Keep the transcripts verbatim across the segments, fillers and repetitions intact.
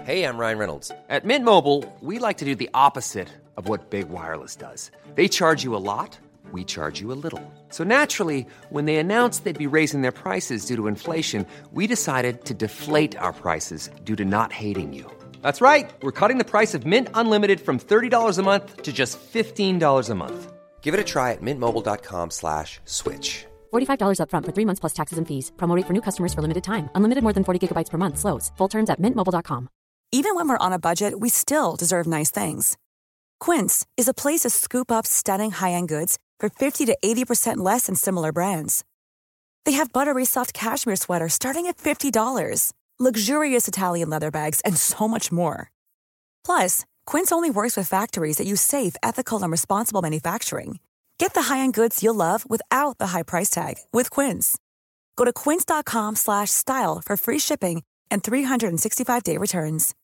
Hey, I'm Ryan Reynolds. At Mint Mobile, we like to do the opposite of what Big Wireless does. They charge you a lot, we charge you a little. So naturally, when they announced they'd be raising their prices due to inflation, we decided to deflate our prices due to not hating you. That's right. We're cutting the price of Mint Unlimited from thirty dollars a month to just fifteen dollars a month. Give it a try at mintmobile.com slash switch. forty-five dollars up front for three months plus taxes and fees. Promo rate for new customers for limited time. Unlimited more than forty gigabytes per month slows. Full terms at mint mobile dot com. Even when we're on a budget, we still deserve nice things. Quince is a place to scoop up stunning high-end goods for fifty to eighty percent less than similar brands. They have buttery soft cashmere sweaters starting at fifty dollars, luxurious Italian leather bags, and so much more. Plus, Quince only works with factories that use safe, ethical, and responsible manufacturing. Get the high-end goods you'll love without the high price tag with Quince. Go to quince.com slash style for free shipping and three sixty-five day returns.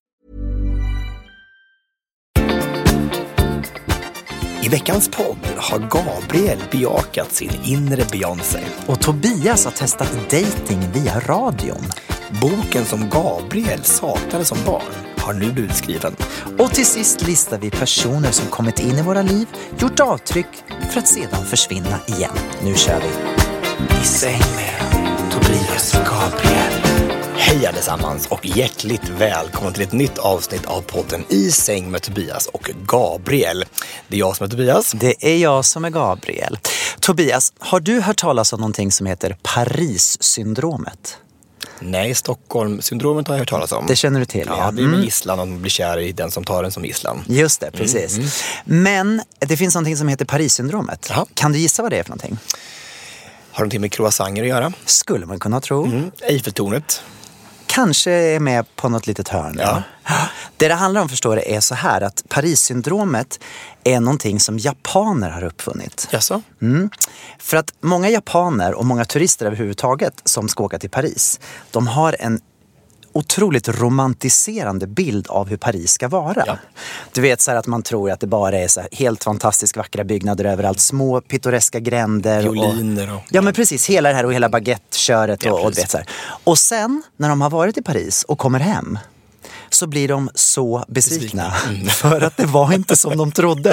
I veckans podd har Gabriel bejakat sin inre Beyoncé. Och Tobias har testat dating via radion. Boken som Gabriel saknade som barn har nu blivit skriven. Och till sist listar vi personer som kommit in i våra liv, gjort avtryck för att sedan försvinna igen. Nu kör vi. I säng med Tobias och Gabriel. Hej allesammans och hjärtligt välkommen till ett nytt avsnitt av podden I säng med Tobias och Gabriel. Det är jag som är Tobias. Det är jag som är Gabriel. Tobias, har du hört talas om någonting som heter Paris-syndromet? Nej, Stockholm-syndromet har jag hört talas om. Det känner du till, ja. Ja, det är med gisslan och man blir kär i den som tar den som gisslan. Just det, precis. Mm, mm. Men det finns någonting som heter Paris-syndromet. Jaha. Kan du gissa vad det är för någonting? Har någonting med croissanter att göra? Skulle man kunna tro. Mm. Eiffeltornet. Kanske är med på något litet hörn. Ja. Det det handlar om, förstår det, är så här att Paris-syndromet är någonting som japaner har uppfunnit. Jaså? Mm. För att många japaner och många turister överhuvudtaget som ska åka till Paris, de har en otroligt romantiserande bild av hur Paris ska vara. Ja. Du vet så här att man tror att det bara är så här helt fantastiskt vackra byggnader överallt, små pittoreska gränder. Violiner och... Ja, men precis, hela det här och hela baguette-köret ja, och, och, vet, så här. Och sen när de har varit i Paris och kommer hem så blir de så besvikna mm. för att det var inte som de trodde.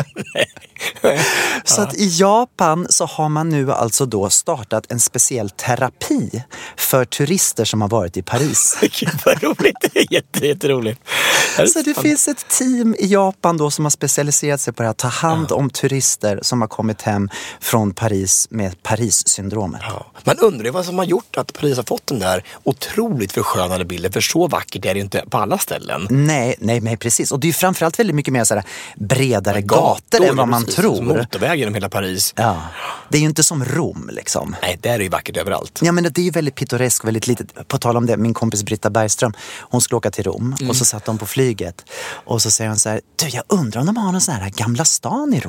Så att i Japan så har man nu alltså då startat en speciell terapi för turister som har varit i Paris. Gud vad roligt, det är jätte, jätteroligt. Så det finns ett team i Japan då som har specialiserat sig på att ta hand om turister som har kommit hem från Paris med Paris-syndromet. Ja. Man undrar vad som har gjort att Paris har fått den där otroligt förskönade bilden, för så vackert är det inte på alla ställen. Nej, nej, nej, precis. Och det är ju framförallt väldigt mycket mer så här bredare gator, gator än vad man precis, tror. Motorväg genom hela Paris. Ja, det är ju inte som Rom liksom. Nej, där är ju vackert överallt. Ja, men det är ju väldigt pittoresk och väldigt litet. På tal om det, min kompis Britta Bergström, hon skulle åka till Rom mm. och så satt de på flyget och så säger hon så här: du, jag undrar om de har någon sån här Gamla stan i Rom.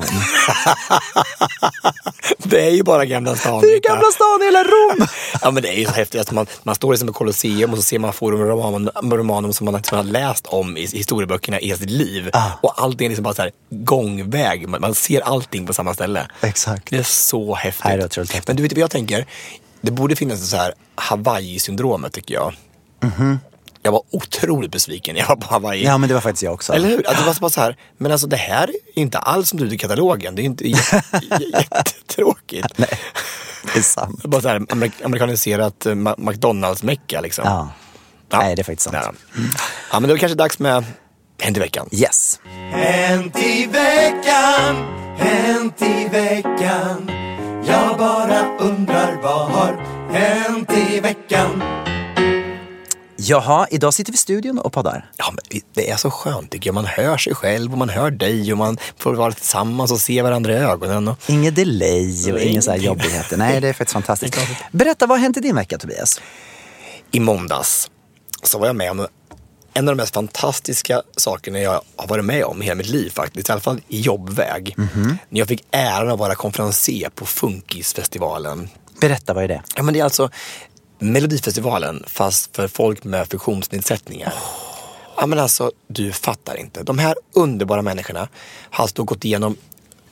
Det är ju bara Gamla stan. Det är Gamla stan i hela Rom. Ja, men det är ju så häftigt att man, man står liksom i Colosseum och så ser man Forum Romanum, Romanum som man har läst om i historieböckerna i sitt liv. Ah. Och allting är liksom bara så här gångväg. Man, man ser allting på samma ställe. Exakt. Det är så häftigt. Nej, det är otroligt häftigt. Men du vet vad jag tänker? Det borde finnas så här Hawaii-syndromet, tycker jag. Mhm. Jag var otroligt besviken när jag var på Hawaii. Ja, men det var faktiskt jag också. Eller hur? Alltså, det var bara så här, men alltså det här är inte alls som du i katalogen. Det är inte j- jättetråkigt. Nej, det är sant. Det är bara så här amerik- amerikaniserat uh, McDonalds-mecka liksom. Ja. Ja. Nej, det är faktiskt sant. Ja. Ja, men det är kanske dags med Hänt i veckan. Yes. Hänt i veckan, hänt i veckan. Jag bara undrar vad har hänt i veckan. Jaha, idag sitter vi i studion och poddar. Ja, men det är så skönt tycker jag. Man hör sig själv och man hör dig och man får vara tillsammans och se varandra i ögonen. Och... Ingen delay och ingen så här jobbigheter. Nej, det är faktiskt fantastiskt. Berätta, vad har hänt i din vecka, Tobias? I måndags så var jag med om en av de mest fantastiska sakerna jag har varit med om i hela mitt liv faktiskt. I alla fall i jobbväg. Mm-hmm. När jag fick äran att vara konferencier på Funkisfestivalen. Berätta, vad är det? Ja, men det är alltså Melodifestivalen fast för folk med funktionsnedsättningar. Oh. Ja, men alltså, du fattar inte. De här underbara människorna har alltså gått igenom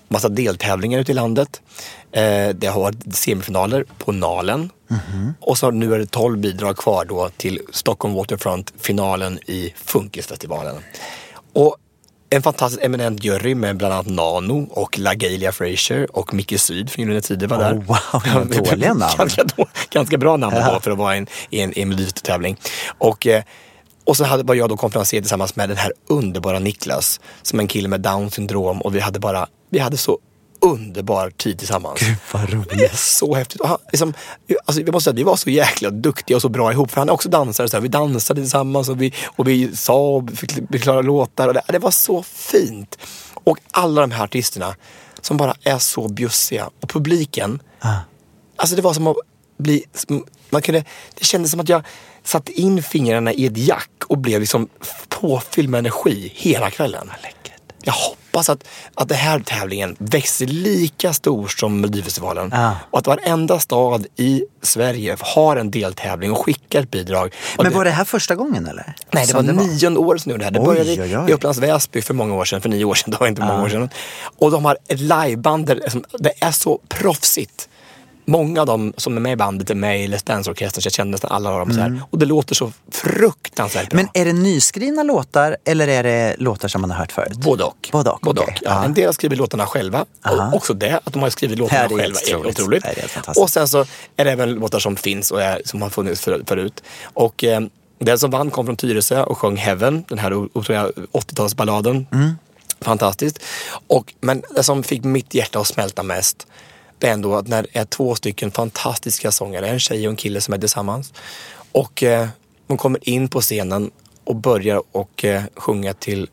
massa deltävlingar ute i landet. Eh, det har varit semifinaler på Nalen. Mm-hmm. Och så nu är det tolv bidrag kvar då till Stockholm Waterfront-finalen i Funkisfestivalen. Och en fantastiskt eminent jury med bland annat Nano och LaGalia Frazier och Micke Syd från Gyllene Tider var där. Oh, wow, det var dåliga namn. ganska, då, ganska bra namn ja. för att vara en, en, en meloditävling. Och, eh, och så hade bara jag då konferenser tillsammans med den här underbara Niklas som är en kille med Down syndrom, och vi hade bara, vi hade så underbar tid tillsammans. Gud vad roligt. Det är så häftigt. Och han, liksom, alltså, jag måste säga, vi var så jäkla duktiga och så bra ihop. För han är också dansare. Så här. Vi dansade tillsammans och vi, och vi sa och fick förklara låtar. Och det, det var så fint. Och alla de här artisterna som bara är så bjussiga. Och publiken, ah. alltså det var som att bli... Man kunde, det kändes som att jag satte in fingrarna i ett jack och blev liksom påfylld med energi hela kvällen. Jag hoppas att, att den här tävlingen växer lika stor som Melodifestivalen. Ah. Och att varenda stad i Sverige har en deltävling och skickar ett bidrag. Och Men det, var det här första gången eller? Nej, det var, det var nionde år sedan nu det här. Det oj, började oj, oj. i Upplands Väsby för många år sedan, för nio år sedan. Det var inte många ah. år sedan. Och de har ett liveband där det är så proffsigt. Många av dem som är med i bandet är med i Let's Dance-orkestern, så jag känner nästan alla av dem så här. Mm. Och det låter så fruktansvärt bra. Men är det nyskrivna låtar eller är det låtar som man har hört förut? Både och. Både och, Både okay. och. Ja. En del har skrivit låtarna själva. Och också det, att de har skrivit låtarna är själva är otroligt. Är och sen så är det även låtar som finns och är, som har funnits för, förut. Och eh, den som vann kom från Tyresö och sjöng Heaven, den här otroliga åttiotalsballaden. Mm. Fantastiskt. Och, men det som fick mitt hjärta att smälta mest, det är ändå att när det är två stycken fantastiska sångare, en tjej och en kille som är tillsammans, och eh, de kommer in på scenen och börjar och eh, sjunga till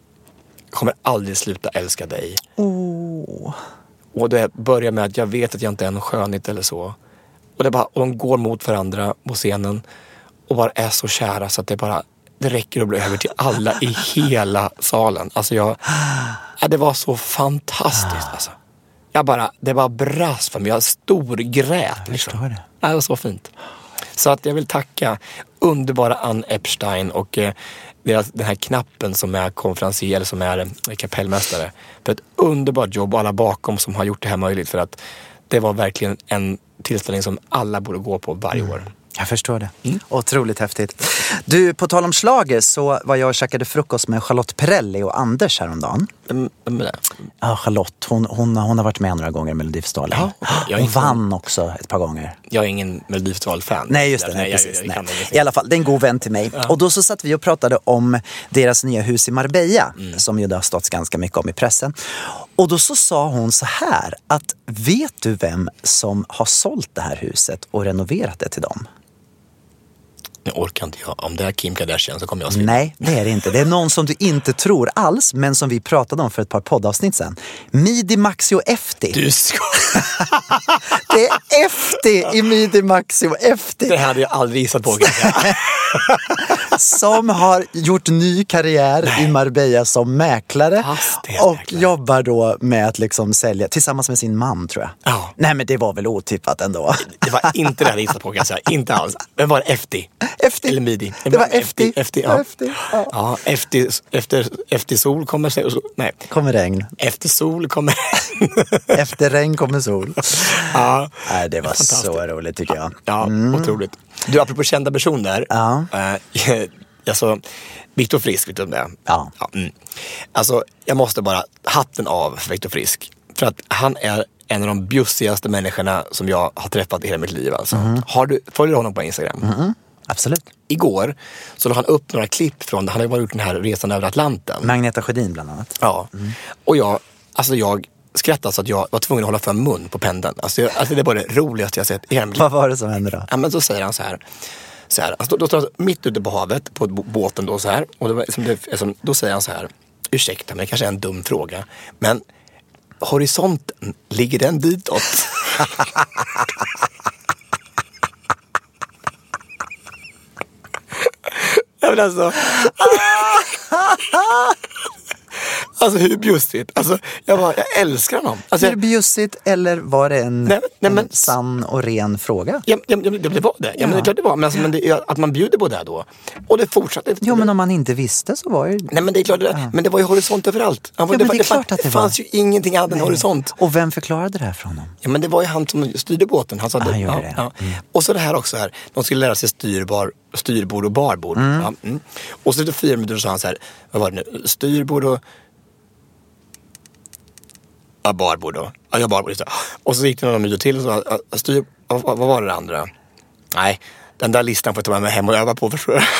Kommer aldrig sluta älska dig. Oh. Och det börjar med att jag vet att jag inte är en skönhet eller så. Och, det bara, och de går mot varandra på scenen och bara är så kära så att det bara det räcker att bli över till alla i hela salen. Alltså jag, ja, det var så fantastiskt alltså. Jag bara, det var brast för mig. Jag storgrät. Jag förstår det. Det var så fint. Så att jag vill tacka underbara Ann Epstein och eh, deras, den här knappen som är konferencier, eller som är eh, kapellmästare. För ett underbart jobb och alla bakom som har gjort det här möjligt. För att det var verkligen en tillställning som alla borde gå på varje år. Mm. Jag förstår det. Mm. Otroligt häftigt. Du, på tal om schlager så var jag och käkade frukost med Charlotte Perrelli och Anders häromdagen. Vem är det? Ja, Charlotte. Hon, hon, hon har varit med några gånger i Melodifestivalen. Ja, okay. Hon vann också ett par gånger. Jag är ingen Melodifestival-fan. Nej, just det. Nej, precis, jag, jag, jag nej. I alla fall, det är en god vän till mig. Ja. Och då så satt vi och pratade om deras nya hus i Marbella. Mm. Som ju det har stått ganska mycket om i pressen. Och då så sa hon så här att vet du vem som har sålt det här huset och renoverat det till dem? Jag orkar inte jag. Om det är Kim Kardashian så kommer jag skriva. Nej, det är det inte. Det är någon som du inte tror alls, men som vi pratade om för ett par poddavsnitt sedan. Midi Maxi och Efti. Du ska... Det är Efti i Midi Maxi och Efti. Det hade jag aldrig gissat på. Som har gjort ny karriär Nej. i Marbella som mäklare. Och mäklare. Jobbar då med att liksom sälja tillsammans med sin man, tror jag. Ja. Nej, men det var väl otippat ändå. Det var inte det jag hade gissat på, kan jag säga. Inte alls. Men var det Efti? Efti. Eller Midi. Det var Efti. Efti, ja. Efti, ja. Ja, efter, efter, efter sol kommer nej. Kommer regn. Efter sol kommer Efter regn kommer sol. Ja. Nej, det var så roligt tycker jag. Ja, mm. otroligt. Du, apropå kända personer. Ja. Äh, alltså, Viktor Frisk, vet du om det? Ja. Ja mm. Alltså, jag måste bara hatten av för Viktor Frisk. För att han är en av de bjussigaste människorna som jag har träffat i hela mitt liv. Alltså. Mm. Har du, följer du honom på Instagram? Mm. Absolut. Igår så la han upp några klipp från, han har ju gjort den här resan över Atlanten. Magneta Sjödin bland annat. Ja, mm. och jag, alltså jag skrattade så att jag var tvungen att hålla för mun på pendeln. Alltså, jag, alltså det var det roligaste jag sett i hela mitt liv. Vad var det som hände då? Ja, men så säger han så här. Så här alltså, då, då står han mitt ute på havet på båten då så här. Och det var, liksom, det, alltså, då säger han så här. Ursäkta, men det kanske är en dum fråga. Men horisonten, ligger den ditåt? Ja, men alltså. Alltså hur bjussigt. Alltså, jag, bara, jag älskar honom. Alltså, Är det bjussigt eller var det en, nej, nej, men, en sann och ren fråga? Ja, ja, ja, det var det. Ja, ja. Men det är klart det var. Men, alltså, men det, att man bjuder på det då. Och det fortsatte. Jo, men om man inte visste så var det... Nej, men det är klart det. Ja. Men det var ju horisont överallt. Ja, men det, det är det, klart det, att det det fanns var. ju ingenting annat än horisont. Och vem förklarade det här för honom? Ja, men det var ju han som styrde båten. Han sa Ah, det. han Ja, gjorde det. ja. Mm. Och så det här också här. De skulle lära sig styrbar, styrbord och barbord. Mm. Ja, mm. Och så efter fyra minuter så sa han så här. Vad var det nu? Styrbord och... Ja, barbord då. Ja, jag barbord. Just det. Och så gick det några minuter till och så ja, styr... Vad, vad var det andra? Nej, den där listan får jag ta med mig hem och öva på, förstår du?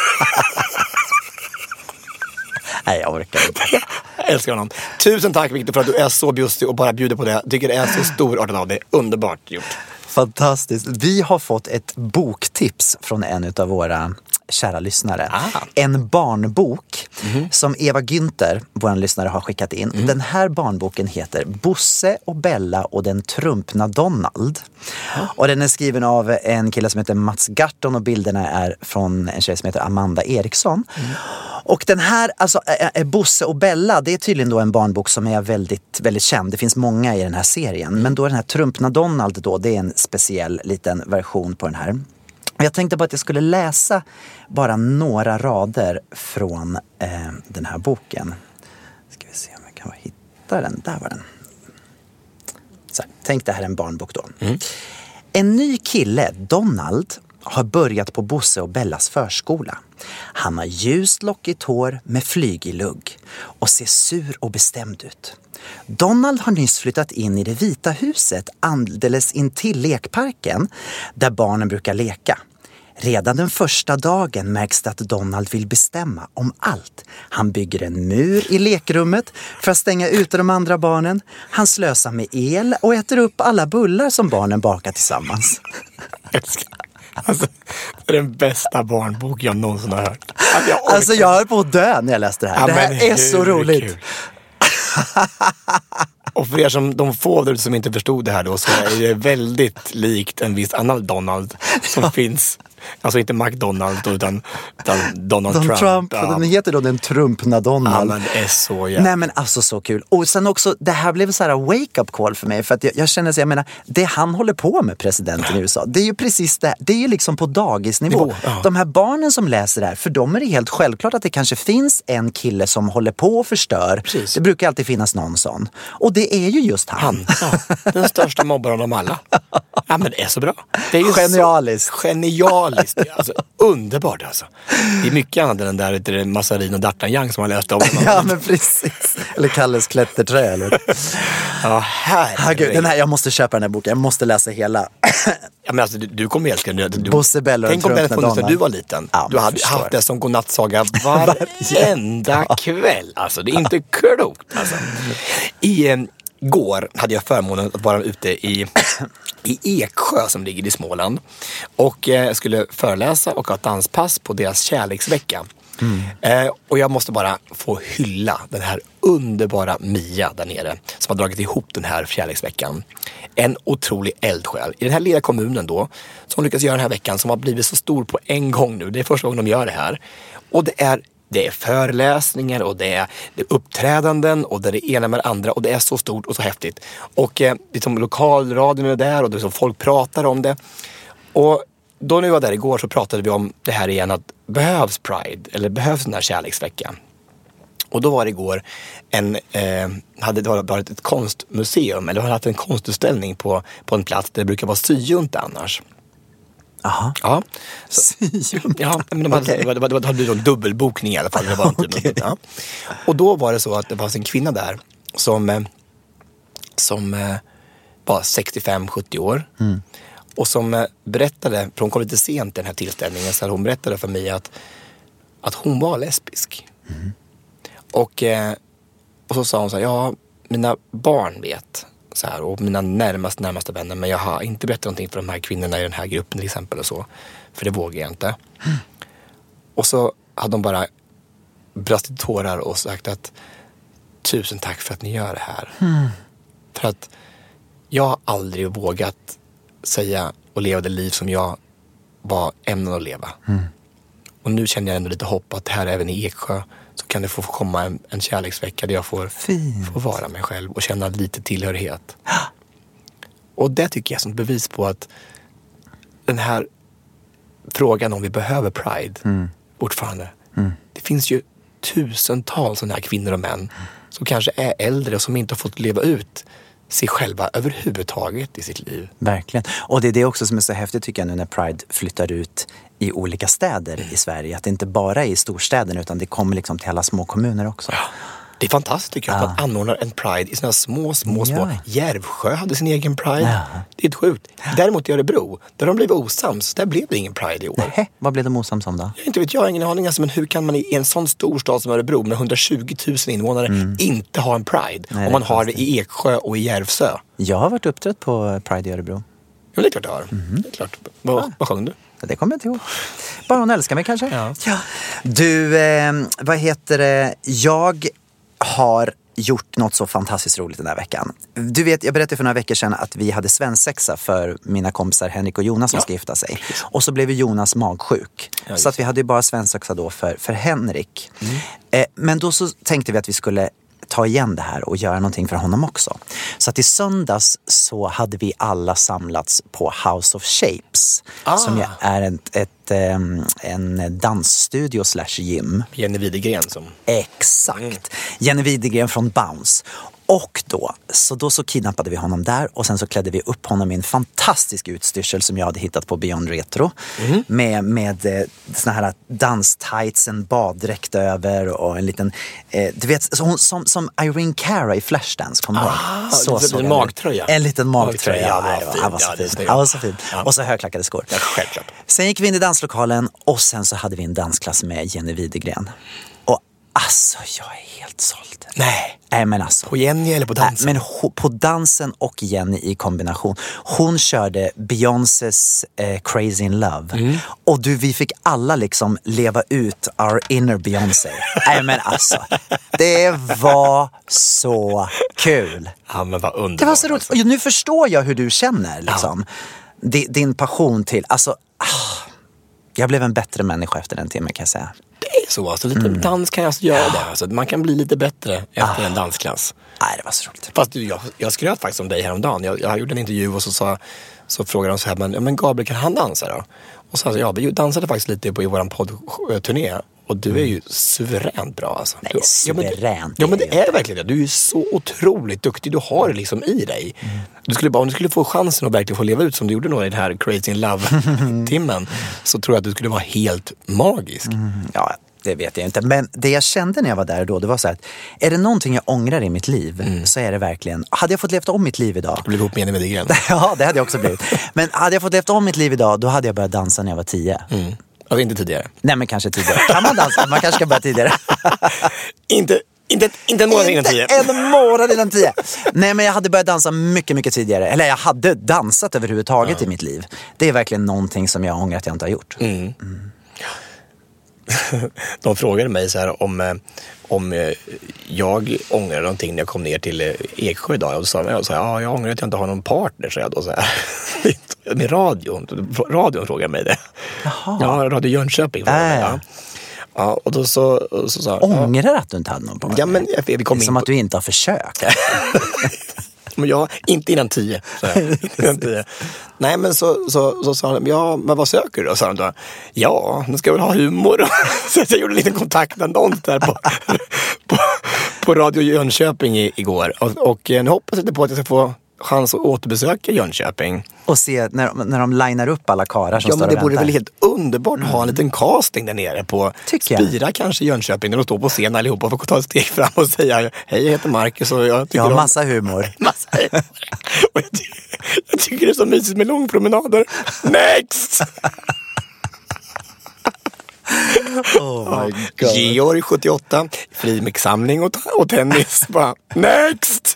Nej, jag orkar inte. Jag älskar honom. Tusen tack Victor för att du är så bjussig och bara bjuder på det. Jag tycker det är så storartat av dig. Underbart gjort. Fantastiskt. Vi har fått ett boktips från en av våra kära lyssnare. Ah. En barnbok mm. som Eva Günther, vår lyssnare, har skickat in. Mm. Den här barnboken heter Bosse och Bella och den trumpna Donald. Ah. Och den är skriven av en kille som heter Mats Garton och bilderna är från en tjej som heter Amanda Eriksson. Mm. Och den här, alltså äh, Bosse och Bella, det är tydligen då en barnbok som är väldigt, väldigt känd. Det finns många i den här serien. Mm. Men då den här trumpna Donald då, det är en speciell liten version på den här. Jag tänkte bara att jag skulle läsa bara några rader från eh, den här boken. Ska vi se om jag kan hitta den. Där var den. Så här, tänk det här är en barnbok då. Mm. En ny kille, Donald, har börjat på Bosse och Bellas förskola. Han har ljust lockigt hår med flygilugg och ser sur och bestämd ut. Donald har nyss flyttat in i det vita huset alldeles intill lekparken där barnen brukar leka. Redan den första dagen märks det att Donald vill bestämma om allt. Han bygger en mur i lekrummet för att stänga ute de andra barnen. Han slösar med el och äter upp alla bullar som barnen bakar tillsammans. Alltså, det är den bästa barnbok jag någonsin har hört. Alltså jag, alltså, jag höll på att dö när jag läste det här. Ja, det här är så roligt. Och för er som de få där som inte förstod det här då, så är det väldigt likt en viss annan Donald som ja. finns. Alltså inte McDonald utan, utan Donald, Donald Trump. Trump ja. Den heter då den trumpna Donald. Ja, men det är så jävla. Nej men alltså så kul. Och sen också, det här blev så här wake-up call för mig. För att jag, jag känner så jag menar, det han håller på med, presidenten i U S A, det är ju precis det. Det är ju liksom på dagisnivå. Nivå, ja. De här barnen som läser det här, för dem är det helt självklart att det kanske finns en kille som håller på och förstör. Precis. Det brukar alltid finnas någon sån. Och det är ju just han. han. Ja, den största mobbaren av alla. Ja, men det är så bra. Det är ju genialiskt. Så genialiskt. Alltså, underbart alltså. Det är mycket annat än den där det Massarin och D'Artagnan som har läst om. Ja, men precis. Eller Kalles klätterträ. Eller? Ja, herregud. Den här, jag måste köpa den här boken. Jag måste läsa hela. Ja, men alltså, du, du kommer älska den. Du, Bosse Bella och tänk om den funnits när du var liten. Ja, du hade haft det som godnattsaga varenda kväll. Alltså, det är inte klokt. Alltså. I... Eh, Går hade jag förmånen att vara ute i, i Eksjö som ligger i Småland. Och eh, skulle föreläsa och ha ett danspass på deras kärleksvecka. Mm. Eh, och jag måste bara få hylla den här underbara Mia där nere som har dragit ihop den här kärleksveckan. En otrolig eldsjäl. I den här lilla kommunen då som lyckas göra den här veckan som har blivit så stor på en gång nu. Det är första gången de gör det här. Och det är Det är föreläsningar och det är, det är uppträdanden och det är det ena med det andra och det är så stort och så häftigt. Och eh, det är som lokalradion är där och det är som folk pratar om det. Och då när vi var där igår så pratade vi om det här igen att behövs Pride eller behövs den här kärleksveckan. Och då var det igår en, eh, hade det varit ett konstmuseum eller hade haft en konstutställning på, på en plats där det brukar vara syjunta annars. Aha. Ja. Så, ja, men de hade, okay. det, var, det, var, det hade blivit en dubbelbokning i alla fall. Det var inte okay. Ja. Och då var det så att det var en kvinna där som, som var sextiofem sjuttio år. Mm. Och som berättade, för hon kom lite sent i den här tillställningen, så hon berättade för mig att, att hon var lesbisk. Mm. Och, och så sa hon så här, ja, mina barn vet så här, och mina närmast närmaste vänner, men jag har inte berättat någonting för de här kvinnorna i den här gruppen till exempel och så, för det vågar jag inte. Mm. Och så hade de bara brast i tårar och sagt att tusen tack för att ni gör det här. Mm. För att jag har aldrig vågat säga och leva det liv som jag var ämnad att leva. Mm. Och nu känner jag ändå lite hopp att här även i Eksjö så kan det få komma en, en kärleksvecka där jag får, får vara mig själv och känna lite tillhörighet. Och det tycker jag är som bevis på att den här frågan om vi behöver Pride mm. fortfarande. Mm. Det finns ju tusentals sådana här kvinnor och män som kanske är äldre och som inte har fått leva ut sig själva överhuvudtaget i sitt liv. Verkligen. Och det är det också som är så häftigt tycker jag nu när Pride flyttar ut i olika städer i Sverige. Att det inte bara är i storstäderna utan det kommer liksom till alla små kommuner också. Ja. Det är fantastiskt tycker jag, ja. Att man anordnar en Pride i sådana små, små, små. Ja. Järvsjö hade sin egen Pride. Ja. Det är ett sjukt. Däremot i Örebro, där de blev osams, där blev det ingen Pride i år. Nej, vad blev de osams om då? Jag inte vet, jag har ingen aning. Alltså, men hur kan man i en sån stor stad som Örebro med hundratjugo tusen invånare mm. inte ha en Pride? Nej, om man har det i Eksjö och i Järvsö. Jag har varit uppträtt på Pride i Örebro. Ja, det är klart jag har. Mm. Det är klart. Vad, ja. vad sjöng du? Det kommer jag inte ihåg. Bara hon älskar mig kanske? Ja. Ja. Du, eh, vad heter det? Jag har gjort något så fantastiskt roligt den här veckan. Du vet, jag berättade för några veckor sedan att vi hade svensexa för mina kompisar Henrik och Jonas som ja. ska gifta sig. Och så blev Jonas magsjuk. Ja, så att vi hade ju bara svensexa då för, för Henrik. Mm. Eh, men då så tänkte vi att vi skulle ta igen det här och göra någonting för honom också. Så att i söndags så hade vi alla samlats på House of Shapes. Ah. Som är ett, ett, en dansstudio slash gym. Jenny Widegren som... Exakt. Mm. Jenny Widegren från Bounce. Och då så, då så kidnappade vi honom där och sen så klädde vi upp honom i en fantastisk utstyrsel som jag hade hittat på Beyond Retro. Mm. Med, med eh, såna här danstights, en baddräkt över och en liten, eh, du vet, som, som, som Irene Cara i Flashdance, kommer du ah, ihåg? Så, så en magtröja. En liten magtröja. Ja, det var fin. Han var så fin. Han var så fin. Ja. Och så högklackade skor. Ja, självklart. Sen gick vi in i danslokalen och sen så hade vi en dansklass med Jenny Widegren. Och alltså, jag är helt såld. Nej. Nej, men alltså. På Jenny eller på dansen? Nej, men ho- på dansen och Jenny i kombination. Hon körde Beyoncés eh, Crazy in Love. Mm. Och du, vi fick alla liksom leva ut our inner Beyoncé. Nej, men alltså. Det var så kul. Ja, men vad underbart. Det var så roligt. Och nu förstår jag hur du känner liksom. Ja. Din passion till, alltså. Ah, jag blev en bättre människa efter den timmen kan jag säga. Det är så, alltså lite mm. dans kan jag alltså göra det. Alltså, man kan bli lite bättre efter ah. en dansklass. Nej, det var så roligt. Fast du, jag, jag skröt faktiskt om dig häromdagen. Jag, jag gjorde en intervju och så, sa, så frågade de så här, men, ja, men Gabriel, kan han dansa då? Och så sa jag, ja, vi dansade faktiskt lite på i våran poddturné. Och du är ju suveränt bra alltså. Nej, du, suveränt. Ja, men, ja, men det är verkligen det. Du är så otroligt duktig. Du har det liksom i dig. Mm. Du skulle bara, om du skulle få chansen att verkligen få leva ut som du gjorde då i den här Crazy in Love-timmen så tror jag att du skulle vara helt magisk. Mm. Ja, det vet jag inte. Men det jag kände när jag var där då, det var så här att är det någonting jag ångrar i mitt liv mm. så är det verkligen, hade jag fått leva om mitt liv idag. Du blev ihop med Jenny Widegren. Ja, det hade jag också blivit. Men hade jag fått leva om mitt liv idag, då hade jag börjat dansa när jag var tio. Mm. Alltså inte tidigare. Nej, men kanske tidigare. Kan man dansa? Man kanske ska börja tidigare. inte, inte, inte en månad innan tio. Inte en månad innan tio. Nej, men jag hade börjat dansa mycket, mycket tidigare. Eller jag hade dansat överhuvudtaget ja. i mitt liv. Det är verkligen någonting som jag ångrar att jag inte har gjort. Mm. Mm. De frågade mig så här om, om jag ångrar någonting när jag kom ner till Eksjö idag. Och då sa jag, så här, ja, jag ångrar att jag inte har någon partner, så jag då så här. Med radion. Radion frågade mig det. Jaha. Ja, Radio Jönköping frågade mig, ja. Ja, och då så, så sa ångrar ja. att du inte hade någon partner? Ja, men vi kom det är som på... att du inte har försökt. Men jag, inte innan tio. Så här, innan tio. Nej, men så, så, så sa han, ja, men vad söker du då? Sa han då, ja, nu ska jag väl ha humor. Så jag gjorde en liten kontaktannons där på, på, på Radio Jönköping i, igår. Och, och nu hoppas jag på att jag ska få chans att återbesöka Jönköping. Och se när, när de linar upp alla karar som ja, står men det och vore väntar. Väl helt underbart att ha en liten casting där nere på tycker Spira jag. Kanske Jönköping, när de står på scen allihopa och får ta ett steg fram och säga, hej, jag heter Marcus och jag tycker jag har om... massa humor. massa humor. Och jag, tycker, jag tycker det är så mysigt med långpromenader. Next! Oh my God. Georg sjuttioåtta, frimixsamling och, och tennis. Bara, next!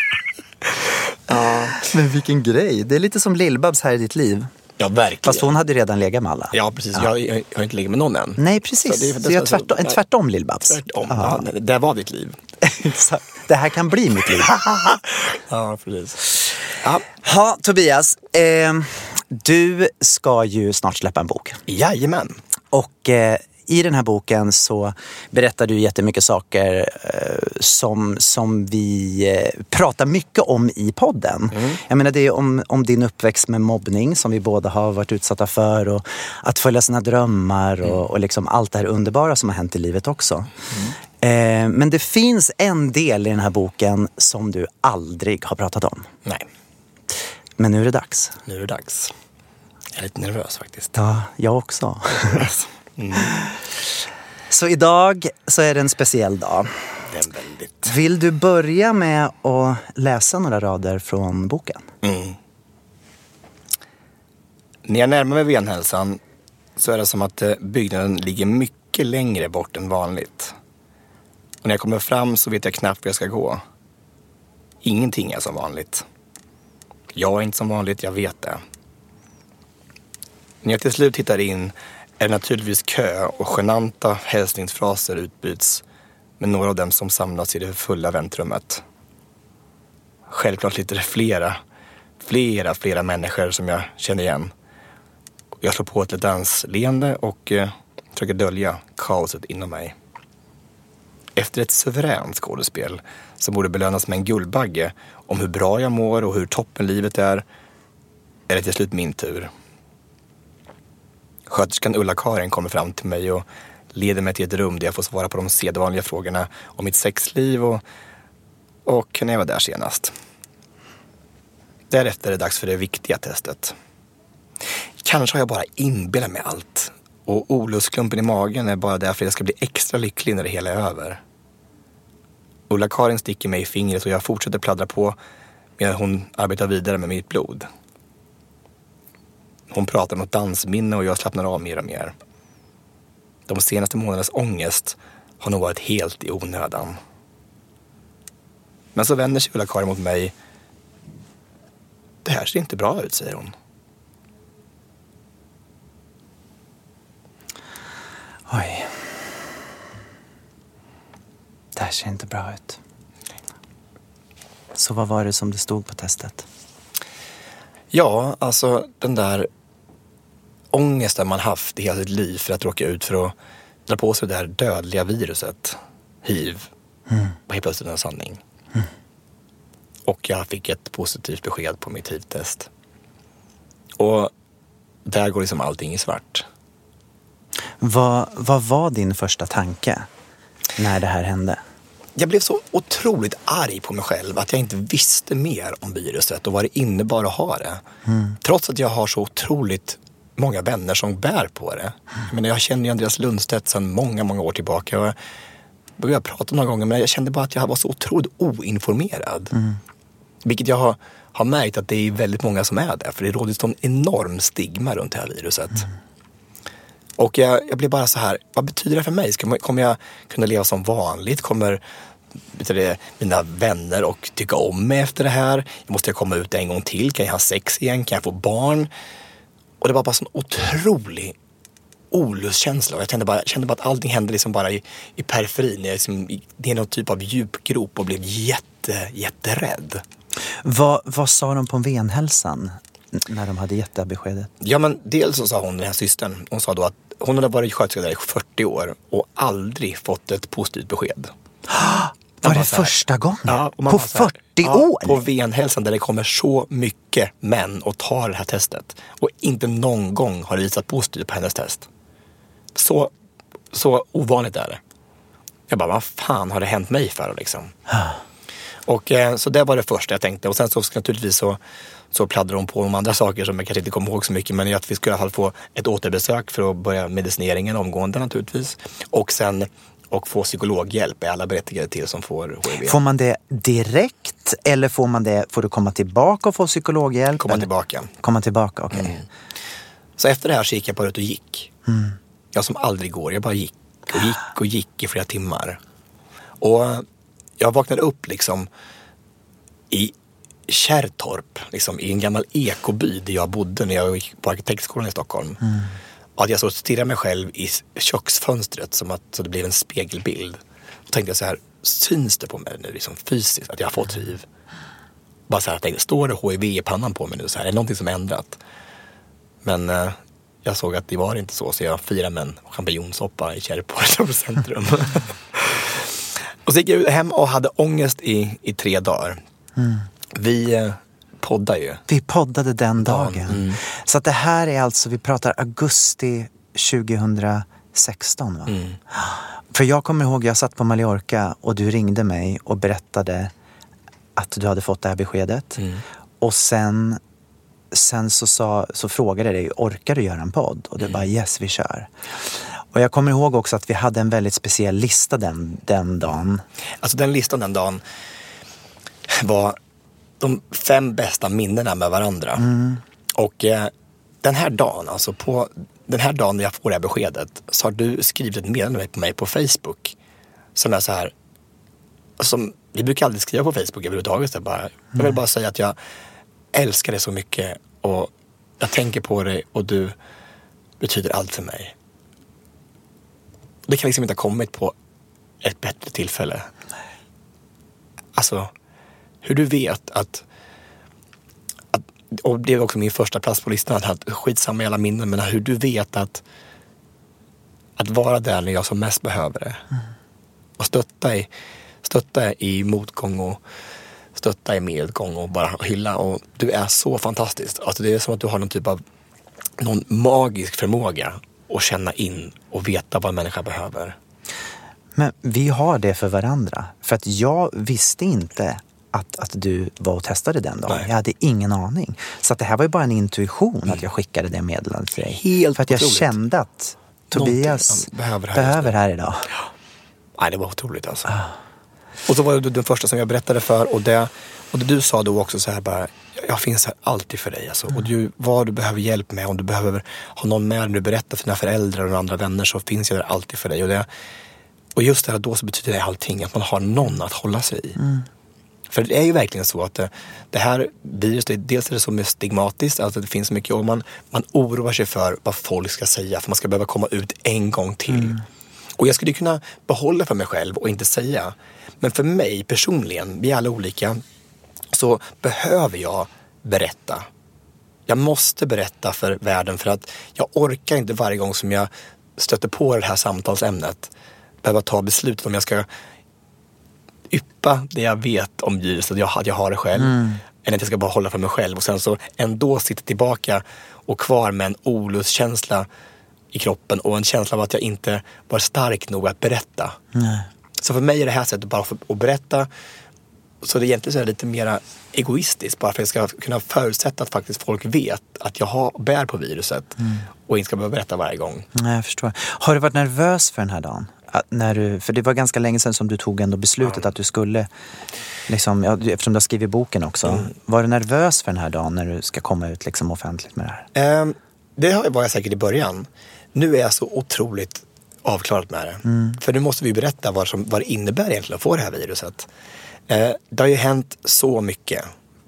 Ja. Men vilken grej. Det är lite som Lill-Babs här i ditt liv. Ja, verkligen. Fast hon hade redan legat med alla. Ja, precis. Ja. Jag, jag, jag har inte legat med någon än. Nej, precis. Så, det, det, så jag tvärtom, en tvärtom Lill-Babs. Tvärtom. Ja, det var ditt liv. Det här kan bli mitt liv. Ja, precis. Ja, ha, Tobias. Eh, du ska ju snart släppa en bok. Jajamän. Och eh, i den här boken så berättar du jättemycket saker eh, som, som vi eh, pratar mycket om i podden. Mm. Jag menar det är om, om din uppväxt med mobbning som vi båda har varit utsatta för och att följa sina drömmar och, mm. och liksom allt det här underbara som har hänt i livet också. Mm. Eh, men det finns en del i den här boken som du aldrig har pratat om. Nej. Men nu är det dags. Nu är det dags. Jag är lite nervös faktiskt. Ja, jag också. Mm. Så idag så är det en speciell dag. Det är väldigt. Vill du börja med att läsa några rader från boken? Mm. När jag närmar mig Venhälsan så är det som att byggnaden ligger mycket längre bort än vanligt. Och när jag kommer fram så vet jag knappt var jag ska gå. Ingenting är som vanligt. Jag är inte som vanligt, jag vet det. När jag till slut hittar in är det naturligtvis kö och genanta hälsningsfraser utbyts med några av dem som samlas i det fulla väntrummet. Självklart lite flera, flera, flera människor som jag känner igen. Jag slår på ett dansleende och eh, försöker dölja kaoset inom mig. Efter ett suveränt skådespel som borde belönas med en guldbagge om hur bra jag mår och hur toppen livet är, är det till slut min tur. Sköterskan Ulla-Karin kommer fram till mig och leder mig till ett rum där jag får svara på de sedvanliga frågorna om mitt sexliv och, och när jag var där senast. Därefter är det dags för det viktiga testet. Kanske har jag bara inbillat mig allt och olustklumpen i magen är bara därför jag ska bli extra lycklig när det hela är över. Ulla-Karin sticker mig i fingret och jag fortsätter pladdra på medan hon arbetar vidare med mitt blod. Hon pratar om ett dansminne och jag slappnar av mer och mer. De senaste månadernas ångest har nog varit helt i onödan. Men så vänder sig Ulla-Karin mot mig. Det här ser inte bra ut, säger hon. Oj. Det här ser inte bra ut. Så vad var det som det stod på testet? Ja, alltså den där ångesten man haft i hela sitt liv för att råka ut för att dra på sig det där dödliga viruset, hiv, mm. var helt plötsligt en sanning. Mm. Och jag fick ett positivt besked på mitt hiv-test. Och där går liksom allting i svart. Vad, vad var din första tanke när det här hände? Jag blev så otroligt arg på mig själv att jag inte visste mer om viruset och vad det innebar att ha det. Mm. Trots att jag har så otroligt många vänner som bär på det. Mm. Men jag känner ju Andreas Lundstedt sedan många, många år tillbaka. Och vi har pratat några gånger men jag kände bara att jag var så otroligt oinformerad. Mm. Vilket jag har, har märkt att det är väldigt många som är det. För det råder en enorm stigma runt det här viruset. Mm. Och jag, jag blev bara så här, vad betyder det för mig? Ska, kommer jag kunna leva som vanligt? Kommer betyder det, mina vänner och tycka om mig efter det här? Måste jag komma ut en gång till? Kan jag ha sex igen? Kan jag få barn? Och det var bara en sån otrolig olustkänsla. Jag kände bara, kände bara att allting hände liksom bara i, i periferin. Jag liksom, det är någon typ av djupgrop och blev jätte, jätterädd. Vad, vad sa de på Venhälsan när de hade gett det här beskedet? Ja, men dels så sa hon, den här systern, hon sa då att hon hade varit sköterska där i fyrtio år och aldrig fått ett positivt besked. Var det första gången? Ja, på fyrtio år? Ja, på Venhälsan där det kommer så mycket män och tar det här testet. Och inte någon gång har det visat positivt på hennes test. Så, så ovanligt är det. Jag bara, vad fan har det hänt mig för liksom? Och eh, så det var det första jag tänkte. Och sen så naturligtvis så, så pladdrade hon på om andra saker som jag kanske inte kommer ihåg så mycket. Men att vi skulle i alla fall få ett återbesök för att börja medicineringen omgående naturligtvis. Och sen och få psykologhjälp är alla berättigade till som får H I V. Får man det direkt eller får man det, får du komma tillbaka och få psykologhjälp? Komma eller? tillbaka. Komma tillbaka, okej. Okay. Mm. Så efter det här så gick jag bara ut och gick. Mm. Jag som aldrig går, jag bara gick och gick och gick i flera timmar. Och jag vaknade upp liksom i Kärrtorp, liksom i en gammal ekoby där jag bodde när jag gick på arkitektskolan i Stockholm. Mm. Att jag så stirrade mig själv i köksfönstret som att så det blev en spegelbild. Och tänkte jag så här, syns det på mig nu liksom fysiskt att jag har fått hiv? Bara så här, jag tänkte, står det H I V i pannan på mig nu? Så här, är det någonting som är ändrat? Men eh, jag såg att det var inte så, så jag firade med en champinjonsoppa i Kärrporten centrum. Och så gick jag hem och hade ångest i, i tre dagar. Mm. Vi eh, poddade ju. Vi poddade den dagen. Mm. Så att det här är alltså, vi pratar augusti tjugohundrasexton va? Mm. För jag kommer ihåg, jag satt på Mallorca och du ringde mig och berättade att du hade fått det här beskedet. Mm. Och sen, sen så, sa, så frågade jag dig, orkar du göra en podd? Och du mm. bara, yes, vi kör. Och jag kommer ihåg också att vi hade en väldigt speciell lista den, den dagen. Alltså den listan den dagen var de fem bästa minnena med varandra. Mm. Och eh, den här dagen, alltså på den här dagen när jag får det här beskedet, så har du skrivit ett meddelande på mig på Facebook som är så här, som vi brukar aldrig skriva på Facebook överhuvudtaget. Jag, bara, jag vill bara säga att jag älskar dig så mycket och jag tänker på dig och du betyder allt för mig. Det kan liksom inte ha kommit på ett bättre tillfälle. Alltså, hur du vet att, att och det är också min första plats på listan, att skitsamma i alla minnen, men hur du vet att att vara där när jag som mest behöver det. Mm. Och stötta i, stötta i motgång och stötta i medgång och bara hylla. Och du är så fantastisk. Alltså det är som att du har någon typ av någon magisk förmåga att känna in och veta vad en människa behöver. Men vi har det för varandra. För att jag visste inte att, att du var och testade den dagen. Nej. Jag hade ingen aning. Så att det här var ju bara en intuition mm. att jag skickade det meddelandet till dig. Helt för att jag otroligt. Kände att Tobias behöver här, behöver här idag. Ja. Nej, det var otroligt alltså. Ah. Och så var du den första som jag berättade för. Och det, och det du sa då också så här bara, jag finns här alltid för dig. Alltså. Mm. Och du, vad du behöver hjälp med, om du behöver ha någon med när du berättar för dina föräldrar och andra vänner, så finns jag där alltid för dig. Och, det, och just det här då så betyder det allting, att man har någon att hålla sig i. Mm. För det är ju verkligen så att det, det här viruset, dels är det så stigmatiskt, alltså det finns mycket, och man, man oroar sig för vad folk ska säga, för man ska behöva komma ut en gång till. Mm. Och jag skulle kunna behålla för mig själv och inte säga. Men för mig personligen, vi är alla olika, så behöver jag berätta. Jag måste berätta för världen, för att jag orkar inte varje gång som jag stöter på det här samtalsämnet behöva ta beslutet om jag ska yppa det jag vet om viruset, att jag, att jag har det själv. Mm. Än att jag ska bara hålla för mig själv och sen så ändå sitta tillbaka och kvar med en olustkänsla i kroppen och en känsla av att jag inte var stark nog att berätta. Nej. Så för mig är det här sättet bara för att berätta, så det egentligen så är det lite mer egoistiskt, bara för att jag ska kunna förutsätta att faktiskt folk vet att jag har, bär på viruset mm. och inte ska behöva berätta varje gång. Nej, jag förstår. Har du varit nervös för den här dagen? Att när du, för det var ganska länge sedan som du tog ändå beslutet ja. Att du skulle, liksom, ja, eftersom du har skrivit boken också, mm. var du nervös för den här dagen när du ska komma ut liksom offentligt med det här? Um, det var jag säkert i början. Nu är jag så otroligt avklarat med det. Mm. För nu måste vi berätta vad, som, vad det innebär egentligen att få det här viruset. Uh, det har ju hänt så mycket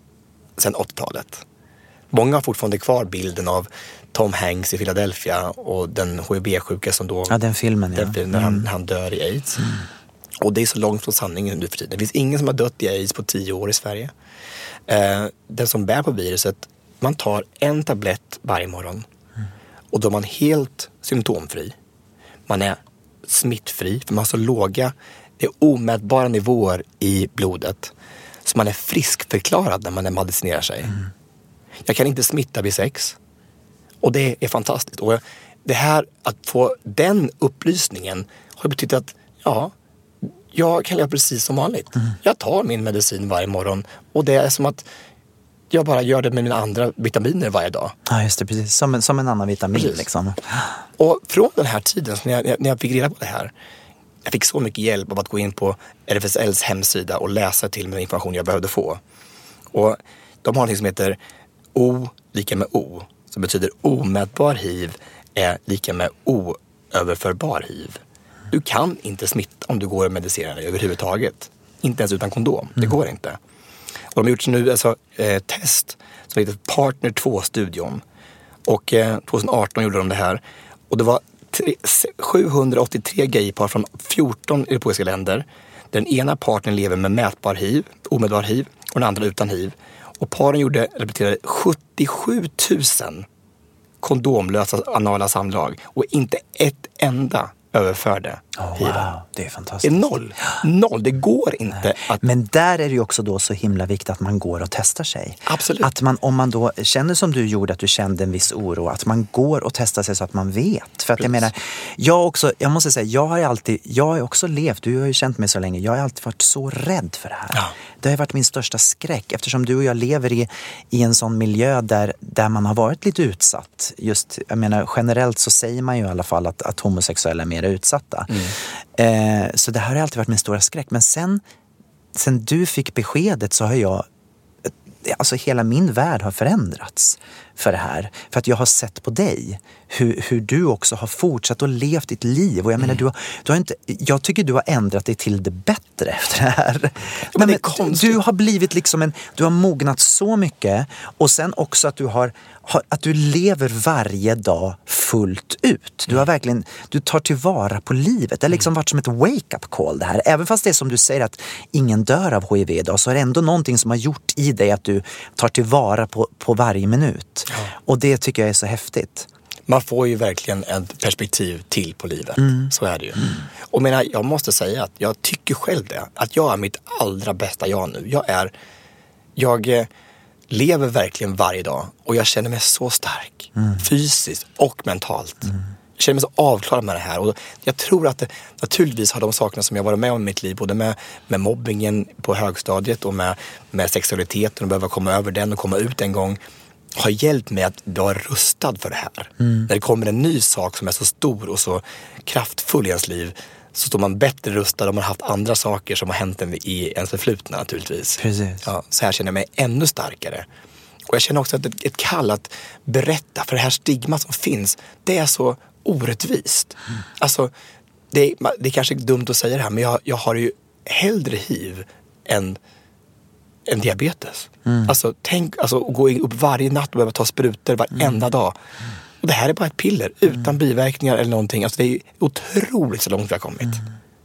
sedan åttiotalet. Många har fortfarande kvar bilden av Tom Hanks i Philadelphia och den H I V-sjuka som då... Ja, den filmen, ja. Den filmen när han, mm. han dör i AIDS. Mm. Och det är så långt från sanningen nu för tiden. Det finns ingen som har dött i AIDS på tio år i Sverige. Eh, den som bär på viruset, man tar en tablett varje morgon. Mm. Och då är man helt symptomfri. Man är smittfri, för man har så låga, det är omätbara nivåer i blodet. Så man är friskförklarad när man medicinerar sig. Mm. Jag kan inte smitta vid sex. Och det är fantastiskt. Och det här, att få den upplysningen har betytt att ja, jag kan leva precis som vanligt. Mm. Jag tar min medicin varje morgon och det är som att jag bara gör det med mina andra vitaminer varje dag. Ja, just det, precis. Som en, som en annan vitamin precis. Liksom. Och från den här tiden, när jag, när jag fick reda på det här, jag fick så mycket hjälp av att gå in på R F S L:s hemsida och läsa till mig information jag behövde få. Och de har något som heter O lika med O. Som betyder omätbar hiv är lika med oöverförbar hiv. Du kan inte smitta om du går och medicerar dig överhuvudtaget. Inte ens utan kondom. Det går inte. Och de har gjort nu alltså, eh, test som heter Partner två-studion. Och eh, tjugoarton gjorde de det här. Och det var tre, sjuhundraåttiotre gaypar från fjorton europeiska länder. Den ena partnern lever med mätbar hiv, omätbar hiv, och den andra utan hiv. Och paren gjorde, repeterade, sjuttiosju tusen kondomlösa anala samlag och inte ett enda överförde oh, hiv. Wow, det är fantastiskt. Det är noll. Noll, det går inte. Nej. Att... Men där är det ju också då så himla viktigt att man går och testar sig. Absolut. Att man, om man då känner som du gjorde, att du kände en viss oro, att man går och testar sig så att man vet. För att jag menar, jag också, jag måste säga, jag har alltid, jag har också levt, du har ju känt mig så länge, jag har alltid varit så rädd för det här. Ja. Det har varit min största skräck, eftersom du och jag lever i, i en sån miljö där, där man har varit lite utsatt. Just, jag menar, generellt så säger man ju i alla fall att, att homosexuella är mer utsatta. Mm. Eh, så det här har alltid varit min stora skräck. Men sen, sen du fick beskedet så har jag, alltså hela min värld har förändrats för det här. För att jag har sett på dig hur, hur du också har fortsatt och levt ditt liv. Och jag menar, mm. du har, du har inte, jag tycker du har ändrat dig till det bättre efter det här. Men det är du, du har blivit liksom en, du har mognat så mycket. Och sen också att du har, har att du lever varje dag fullt ut. Du har verkligen, du tar tillvara på livet. Det har liksom varit som ett wake-up call det här. Även fast det är som du säger att ingen dör av H I V idag, så är det ändå någonting som har gjort i dig att du tar tillvara på, på varje minut. Ja. Och det tycker jag är så häftigt. Man får ju verkligen ett perspektiv till på livet. Mm. Så är det ju. Mm. Och menar, jag måste säga att jag tycker själv det. Att jag är mitt allra bästa jag nu. Jag är... Jag eh, lever verkligen varje dag. Och jag känner mig så stark. Mm. Fysiskt och mentalt. Mm. Jag känner mig så avklarad med det här. Och jag tror att det, naturligtvis har de sakerna som jag varit med om i mitt liv, både med, med mobbingen på högstadiet och med, med sexualiteten och behöva komma över den och komma ut en gång, har hjälpt mig att vara rustad för det här. Mm. När det kommer en ny sak som är så stor och så kraftfull i ens liv, så står man bättre rustad om man har haft andra saker som har hänt en i ens förflutna naturligtvis. Precis. Ja, så här känner jag mig ännu starkare. Och jag känner också att ett, ett kall att berätta, för det här stigma som finns, det är så orättvist. Mm. Alltså, det är, det är kanske dumt att säga det här, men jag, jag har ju hellre hiv än, än diabetes. Mm. Alltså, tänk, alltså, gå upp varje natt och behöva ta sprutor varenda mm. dag. Och det här är bara ett piller, utan mm. biverkningar eller någonting. Alltså, det är otroligt så långt vi har kommit. Mm.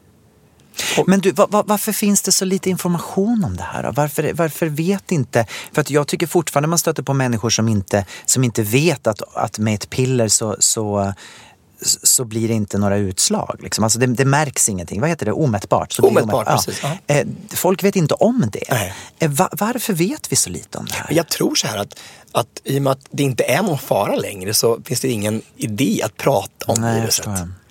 Och, men du, var, var, varför finns det så lite information om det här då? Varför, varför vet inte? För att jag tycker fortfarande man stöter på människor som inte, som inte vet att, att med ett piller så, så, så blir det inte några utslag. Liksom. Alltså det, det märks ingenting. Vad heter det? Omätbart. Så omätbart, omätbart, precis. Ja. Eh, folk vet inte om det. Eh, var, varför vet vi så lite om det här? Jag tror så här att, att i och med att det inte är någon fara längre, så finns det ingen idé att prata om Nej, viruset.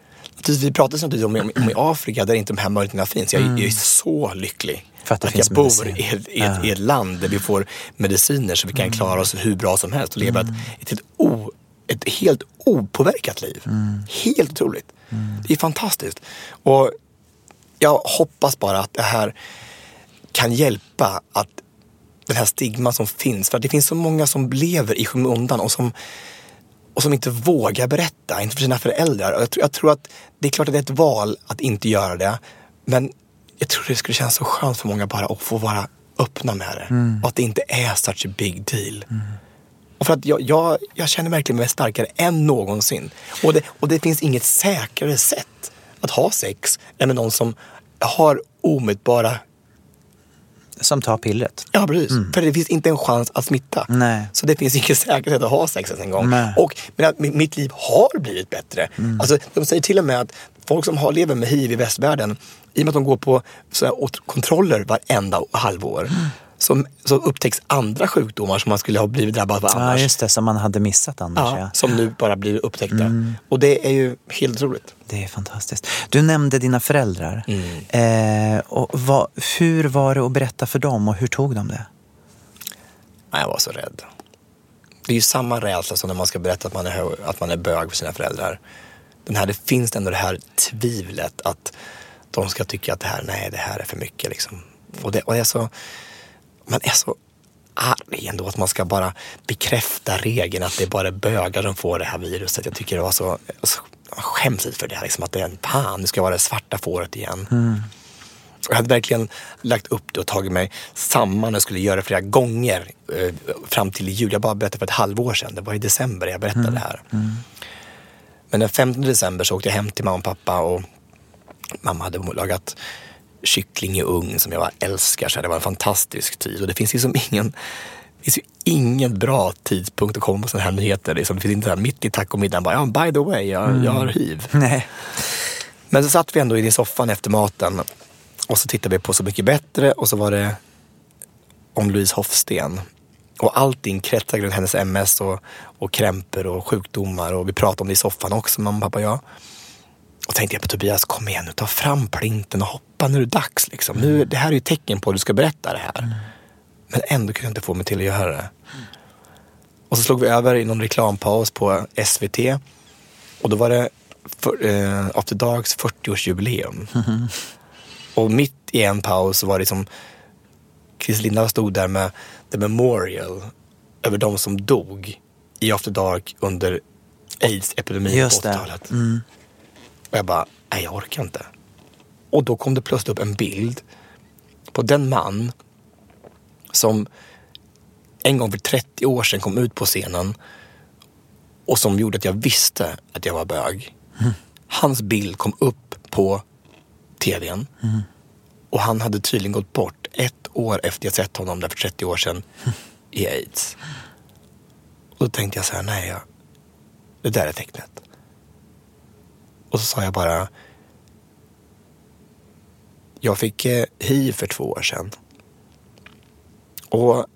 Vi pratar samtidigt om, om, om i Afrika där inte de här möjligheterna finns. Jag, mm. jag är så lycklig för att, att jag bor i ett, i, ett, i ett land där vi får mediciner så vi kan mm. klara oss hur bra som helst och leva mm. ett, ett, o, ett helt opåverkat liv. Mm. Helt otroligt. Mm. Det är fantastiskt. Och jag hoppas bara att det här kan hjälpa att den här stigman som finns, för att det finns så många som lever i skymundan och som och som inte vågar berätta, inte för sina föräldrar. Och jag, tror, jag tror att det är klart att det är ett val att inte göra det. Men jag tror det skulle kännas så skönt för många bara att få vara öppna med det. Mm. Och att det inte är such a big deal. Mm. Och för att jag, jag, jag känner verkligen mig starkare än någonsin. Och det, och det finns inget säkrare sätt att ha sex än med någon som har omedelbara... Som tar pillret. Ja, precis. Mm. För det finns inte en chans att smitta. Nej. Så det finns ingen säkerhet att ha sex en gång. Nej. Och men att mitt liv har blivit bättre. Mm. Alltså, de säger till och med att folk som har, lever med hiv i västvärlden, i och med att de går på så här, kontroller varenda halvår, mm. så, så upptäcks andra sjukdomar som man skulle ha blivit drabbad av annars. Ja, just det. Som man hade missat annars. Ja, ja. Som nu bara blir upptäckta. Mm. Och det är ju helt otroligt. Det är fantastiskt. Du nämnde dina föräldrar. Mm. Eh, och vad, hur var det att berätta för dem och hur tog de det? Jag var så rädd. Det är ju samma rädsla som när man ska berätta att man är, att man är bög för sina föräldrar. Den här, det finns ändå det här tvivlet att de ska tycka att det här, nej, det här är för mycket. Liksom. Och, det, och det är så, man är så arg ändå att man ska bara bekräfta regeln att det är bara bögar som får det här viruset. Jag tycker det var så... så man skäms lite för det här, liksom, att det är en pan, nu ska vara det svarta fåret igen. Mm. Jag hade verkligen lagt upp det och tagit mig samman och skulle göra det flera gånger eh, fram till jul. Jag bara berättade för ett halvår sedan, det var i december jag berättade mm. det här. Mm. Men den femtonde december så åkte jag hem till mamma och pappa och mamma hade lagat kyckling i ugn som jag älskar, så det var en fantastisk tid. Och det finns liksom ingen, det finns ju ingen bra tidpunkt att komma på sådana här nyheter. Liksom. Det finns inte så här mitt i tacomiddagen bara, ja, by the way, jag, mm. jag har hiv. Nej. Men så satt vi ändå i din soffan efter maten och så tittade vi på Så mycket bättre och så var det om Louise Hofsten. Och allting kretsar runt hennes M S och, och krämper och sjukdomar och vi pratade om det i soffan också, mamma, pappa och jag. Och tänkte jag på Tobias, kom igen nu, ta fram plinten och hoppa, nu är det dags liksom. Nu, det här är ju tecken på att du ska berätta det här. Mm. Men ändå kunde jag inte få mig till att göra det. Mm. Och så slog vi över i någon reklampaus på S V T. Och då var det för, eh, After Darks fyrtioårsjubileum. Mm. Och mitt i en paus var det som Chris Lindvall stod där med The Memorial över de som dog i After Dark under AIDS-epidemin på åttiotalet. Mm. Och jag bara, nej jag orkar inte. Och då kom det plötsligt upp en bild på den man som en gång för trettio år sedan kom ut på scenen och som gjorde att jag visste att jag var bög. Mm. Hans bild kom upp på tvn mm. och han hade tydligen gått bort ett år efter jag sett honom där för trettio år sedan mm. i AIDS. Och då tänkte jag så här, nej, jag, det där är tecknet. Och så sa jag bara, jag fick eh, hiv för två år sedan. Och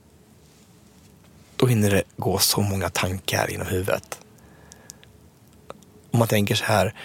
då hinner det gå så många tankar inom huvudet. Om man tänker så här,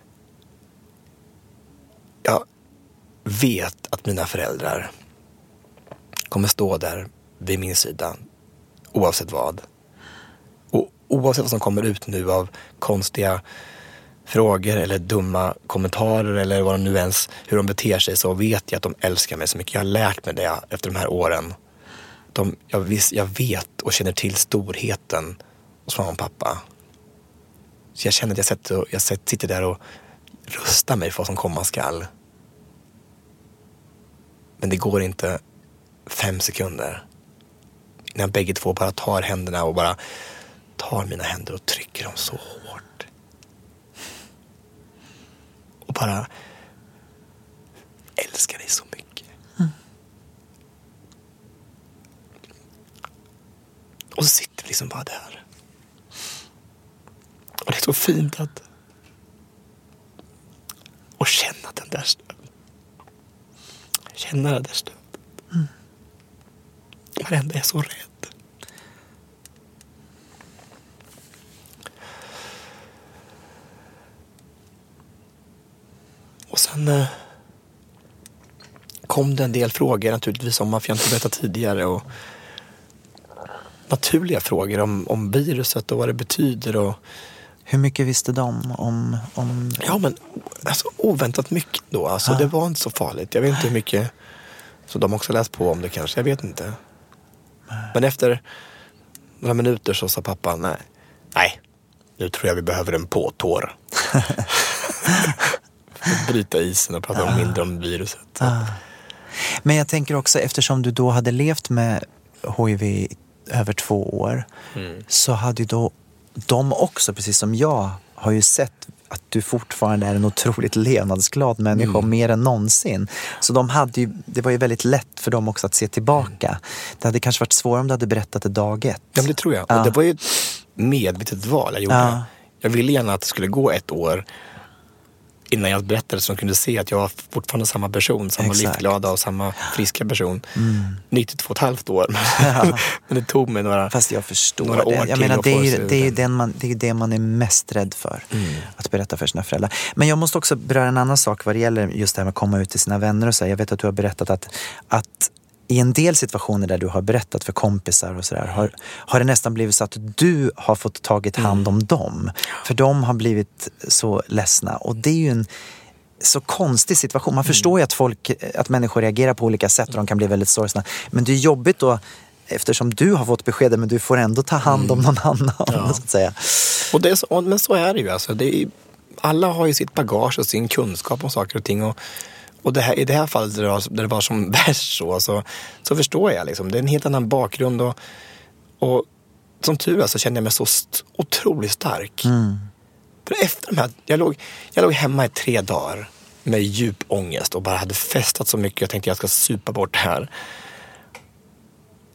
jag vet att mina föräldrar kommer stå där vid min sida oavsett vad. Och oavsett vad som kommer ut nu av konstiga frågor eller dumma kommentarer eller vad de nu ens, hur de beter sig, så vet jag att de älskar mig så mycket. Jag har lärt mig det efter de här åren. De, jag, vis, jag vet och känner till storheten hos mamma och pappa. Så jag känner att jag, sätter, jag sitter där och rustar mig för vad som komma skall. Men det går inte fem sekunder innan bägge två bara tar händerna och bara tar mina händer och trycker dem så hårt. Och bara älskar dig så mycket. Mm. Och så sitter vi liksom bara där. Och det är så fint att och känna den där stöden. Känna den där stöden. Mm. Men ändå är jag så rädd. Och sen eh, kom det en del frågor naturligtvis om varför jag inte berättat tidigare. Och naturliga frågor om, om viruset och vad det betyder. Och hur mycket visste de om... om... Ja, men alltså, oväntat mycket då. Alltså, ah. Det var inte så farligt. Jag vet inte hur mycket... Så de också läst på om det kanske. Jag vet inte. Men efter några minuter så sa pappa, nej. Nej, nu tror jag vi behöver en påtår. För att bryta isen och prata ah. mindre om viruset. Ah. Men jag tänker också, eftersom du då hade levt med H I V i över två år, mm. så hade ju då de också, precis som jag, har ju sett att du fortfarande är en otroligt levnadsglad människa, mm. mer än någonsin. Så de hade ju, det var ju väldigt lätt för dem också att se tillbaka. Mm. Det hade kanske varit svårare om du hade berättat det dag ett. Ja, men det tror jag. Ja. Och det var ju ett medvetet val jag gjorde. Ja. Jag ville gärna att det skulle gå ett år innan jag berättade, så de kunde se att jag var fortfarande samma person, samma livsglada och samma friska person. Mm. nittiotvå och ett halvt år. Ja. Men det tog mig några, Fast jag förstår några år det. Jag menar, det är ju det, är den man, det, är det man är mest rädd för. Mm. Att berätta för sina föräldrar. Men jag måste också beröra en annan sak vad det gäller just det här med att komma ut till sina vänner och så. Jag vet att du har berättat att, att i en del situationer där du har berättat för kompisar och sådär, har, har det nästan blivit så att du har fått tagit hand om dem. För de har blivit så ledsna. Och det är ju en så konstig situation. Man förstår ju att folk, att människor reagerar på olika sätt och de kan bli väldigt sorgsna. Men det är jobbigt då, eftersom du har fått besked, men du får ändå ta hand om någon annan, ja. Så att säga. Och det är så, men så är det ju. Alltså. Det är, alla har ju sitt bagage och sin kunskap om saker och ting. Och Och det här, i det här fallet där det var, där det var som värst så, så, så förstår jag liksom. Det är en helt annan bakgrund och, och som tur är så kände jag mig så st- otroligt stark. Mm. För efter de här, jag låg, jag låg hemma i tre dagar med djup ångest och bara hade festat så mycket. Jag tänkte jag ska supa bort det här.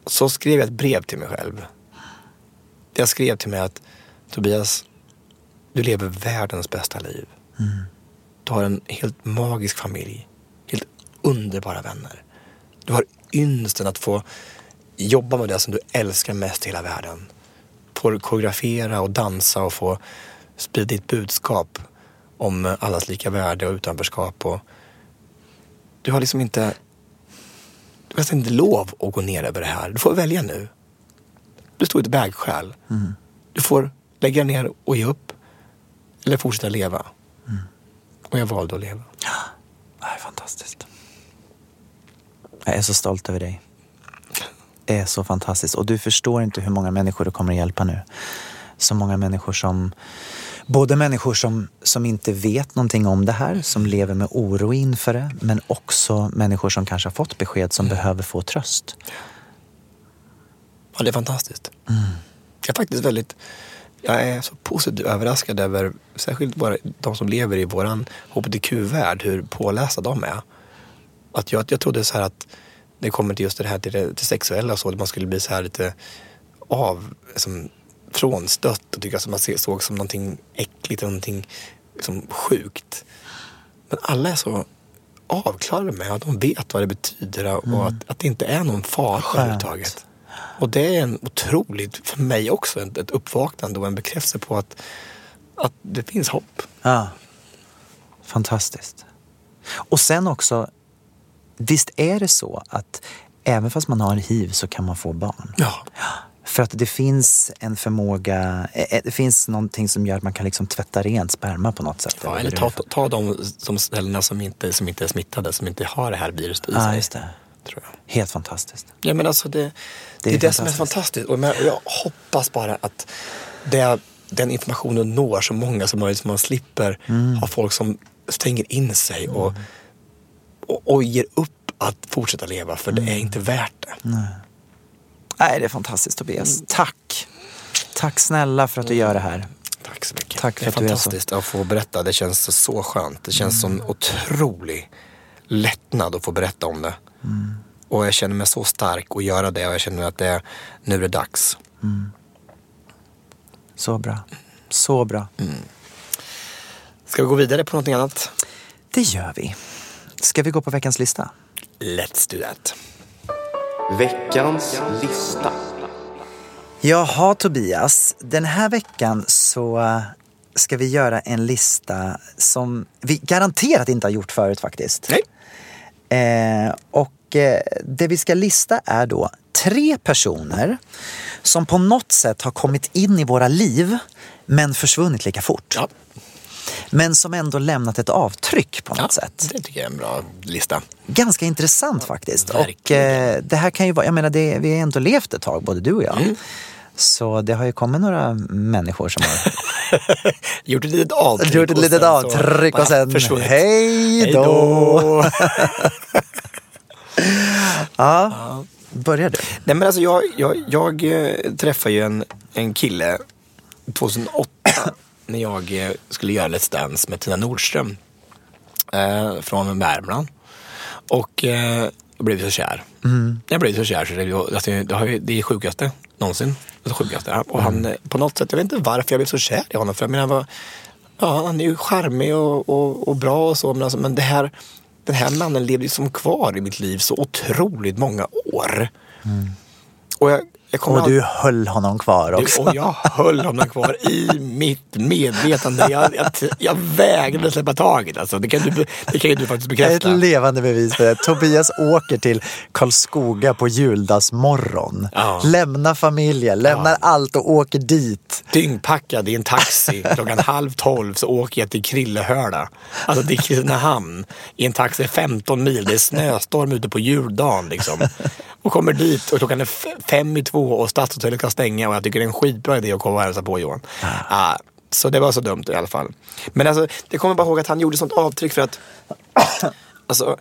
så skrev jag ett brev till mig själv. Jag skrev till mig att Tobias, du lever världens bästa liv. Mm. Du har en helt magisk familj. Helt underbara vänner. Du har ynnesten att få jobba med det som du älskar mest i hela världen. Få koreografera och dansa och få sprida ditt budskap om allas lika värde och utanförskap. Och du har liksom inte du har inte lov att gå ner över det här. Du får välja nu. Du står i ett vägskäl. Mm. Du får lägga ner och ge upp eller fortsätta leva. Mm. Och jag valde att leva. Ja, det är fantastiskt. Jag är så stolt över dig. Det är så fantastiskt. Och du förstår inte hur många människor du kommer att hjälpa nu. Så många människor som... Både människor som, som inte vet någonting om det här. Som lever med oro inför det. Men också människor som kanske har fått besked som mm. behöver få tröst. Ja, det är fantastiskt. Mm. Jag är faktiskt väldigt... Jag är så positivt överraskad över särskilt bara de som lever i våran H B T Q-värld. Hur pålästa de är. Att jag, jag trodde så här att det kommer till just det här till, det, till sexuella och så. Att man skulle bli så här lite av... Som, frånstött och tycker att man såg som någonting äckligt och någonting liksom sjukt. Men alla är så avklarade med att de vet vad det betyder och mm. att, att det inte är någon fara överhuvudtaget. Och det är en otroligt, för mig också, ett, ett uppvaknande och en bekräftelse på att, att det finns hopp. Ja, fantastiskt. Och sen också, visst är det så att även fast man har hiv så kan man få barn? Ja. För att det finns en förmåga, det finns någonting som gör att man kan liksom tvätta rent sperma på något sätt. Ja, eller ta, ta de, de ställena som inte, som inte är smittade, som inte har det här viruset i sig. Ja, just det. Tror jag. Helt fantastiskt. Ja, men alltså det, det, det är det, det som är fantastiskt. Och jag hoppas bara att det, den informationen når så många som möjligt, så man slipper mm. ha folk som stänger in sig och, mm. och, och ger upp att fortsätta leva, för mm. det är inte värt det. Nej. Nej, det är fantastiskt, Tobias. Mm. Tack. Tack snälla för att du gör det här. Tack så mycket. Tack för det är att du fantastiskt är så... att få berätta. Det känns så skönt. Det känns mm. som otrolig lättnad att få berätta om det. Mm. Och jag känner mig så stark att göra det. Och jag känner att det är, nu är det dags. Mm. Så bra. Så bra. Mm. Ska vi gå vidare på något annat? Det gör vi. Ska vi gå på veckans lista? Let's do that. Veckans lista. Jaha, Tobias. Den här veckan så ska vi göra en lista som vi garanterat inte har gjort förut faktiskt. Nej. Eh, och eh, det vi ska lista är då tre personer som på något sätt har kommit in i våra liv men försvunnit lika fort. Ja. Men som ändå lämnat ett avtryck på något ja, sätt. Det tycker jag är en bra lista. Ganska intressant faktiskt. Verkligen. Och eh, det här kan ju vara, jag menar det, vi har ändå levt ett tag, både du och jag. Mm. Så det har ju kommit några människor som har gjort ett litet avtryck. Gjort ett litet avtryck och sen, och sen hej då. Ja, ja, börjar du? Nej, men alltså jag, jag, jag träffade ju en, en kille tjugohundraåtta när jag skulle göra Let's Dance med Tina Nordström eh, från Värmland. Och eh, jag blev så kär. Mm. Jag blev så kär så det, alltså, det, har ju, det är sjukaste någonsin. Det sjukaste. Och han, mm. på något sätt, jag vet inte varför jag blev så kär i honom. För jag menar, var, ja, han är ju charmig och, och, och bra och så. Men, alltså, men det här, den här mannen levde ju som kvar i mitt liv så otroligt många år. Mm. Och jag Och du höll honom kvar också. Och jag höll honom kvar i mitt medvetande. Jag, jag, jag vägrade släppa taget. Alltså. Det, kan du, det kan ju du faktiskt bekräfta. Ett levande bevis för det. Tobias åker till Karlskoga på juldagsmorgon. Ja. Lämnar familjen, lämnar ja. allt och åker dit. Dyngpackad i en taxi. Klockan halv tolv så åker jag till Krillehörda. Alltså till Kristinehamn. I en taxi femton mil. Det är snöstorm ute på juldagen liksom. Och kommer dit och klockan är fem i två och stadshotellet kan stänga och jag tycker det är en skitbra idé att komma och hälsa på Johan. Ah. Uh, så det var så dumt i alla fall. Men alltså, det kommer bara ihåg att han gjorde sånt avtryck för att alltså...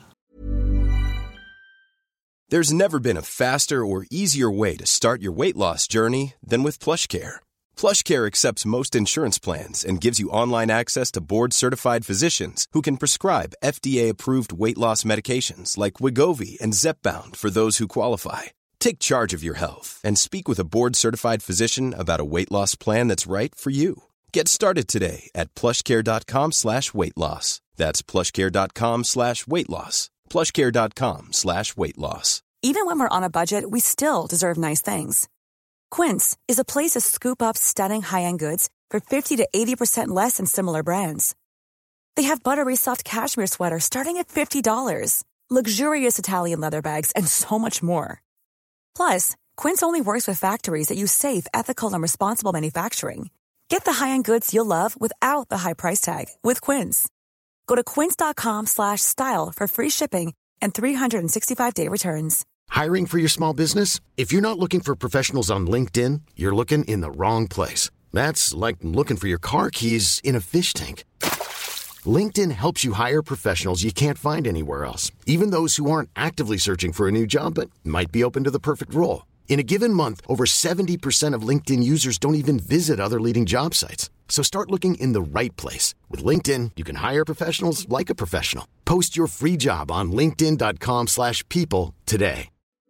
There's never been a faster or easier way to start your weight loss journey than with PlushCare. PlushCare accepts most insurance plans and gives you online access to board-certified physicians who can prescribe F D A-approved weight loss medications like Wegovy and Zepbound for those who qualify. Take charge of your health and speak with a board-certified physician about a weight loss plan that's right for you. Get started today at plushcare.com slash weight loss. That's plushcare.com slash weight loss. plushcare.com slash weight loss. Even when we're on a budget, we still deserve nice things. Quince is a place to scoop up stunning high-end goods for fifty to eighty percent less than similar brands. They have buttery soft cashmere sweaters starting at fifty dollars, luxurious Italian leather bags, and so much more. Plus, Quince only works with factories that use safe, ethical, and responsible manufacturing. Get the high-end goods you'll love without the high price tag with Quince. Go to quince.com slash style for free shipping and three sixty-five day returns. Hiring for your small business? If you're not looking for professionals on LinkedIn, you're looking in the wrong place. That's like looking for your car keys in a fish tank. LinkedIn helps you hire professionals you can't find anywhere else, even those who aren't actively searching for a new job but might be open to the perfect role. In a given month, over seventy percent of LinkedIn users don't even visit other leading job sites. So start looking in the right place. With LinkedIn, you can hire professionals like a professional. Post your free job on linkedin.com slash people today.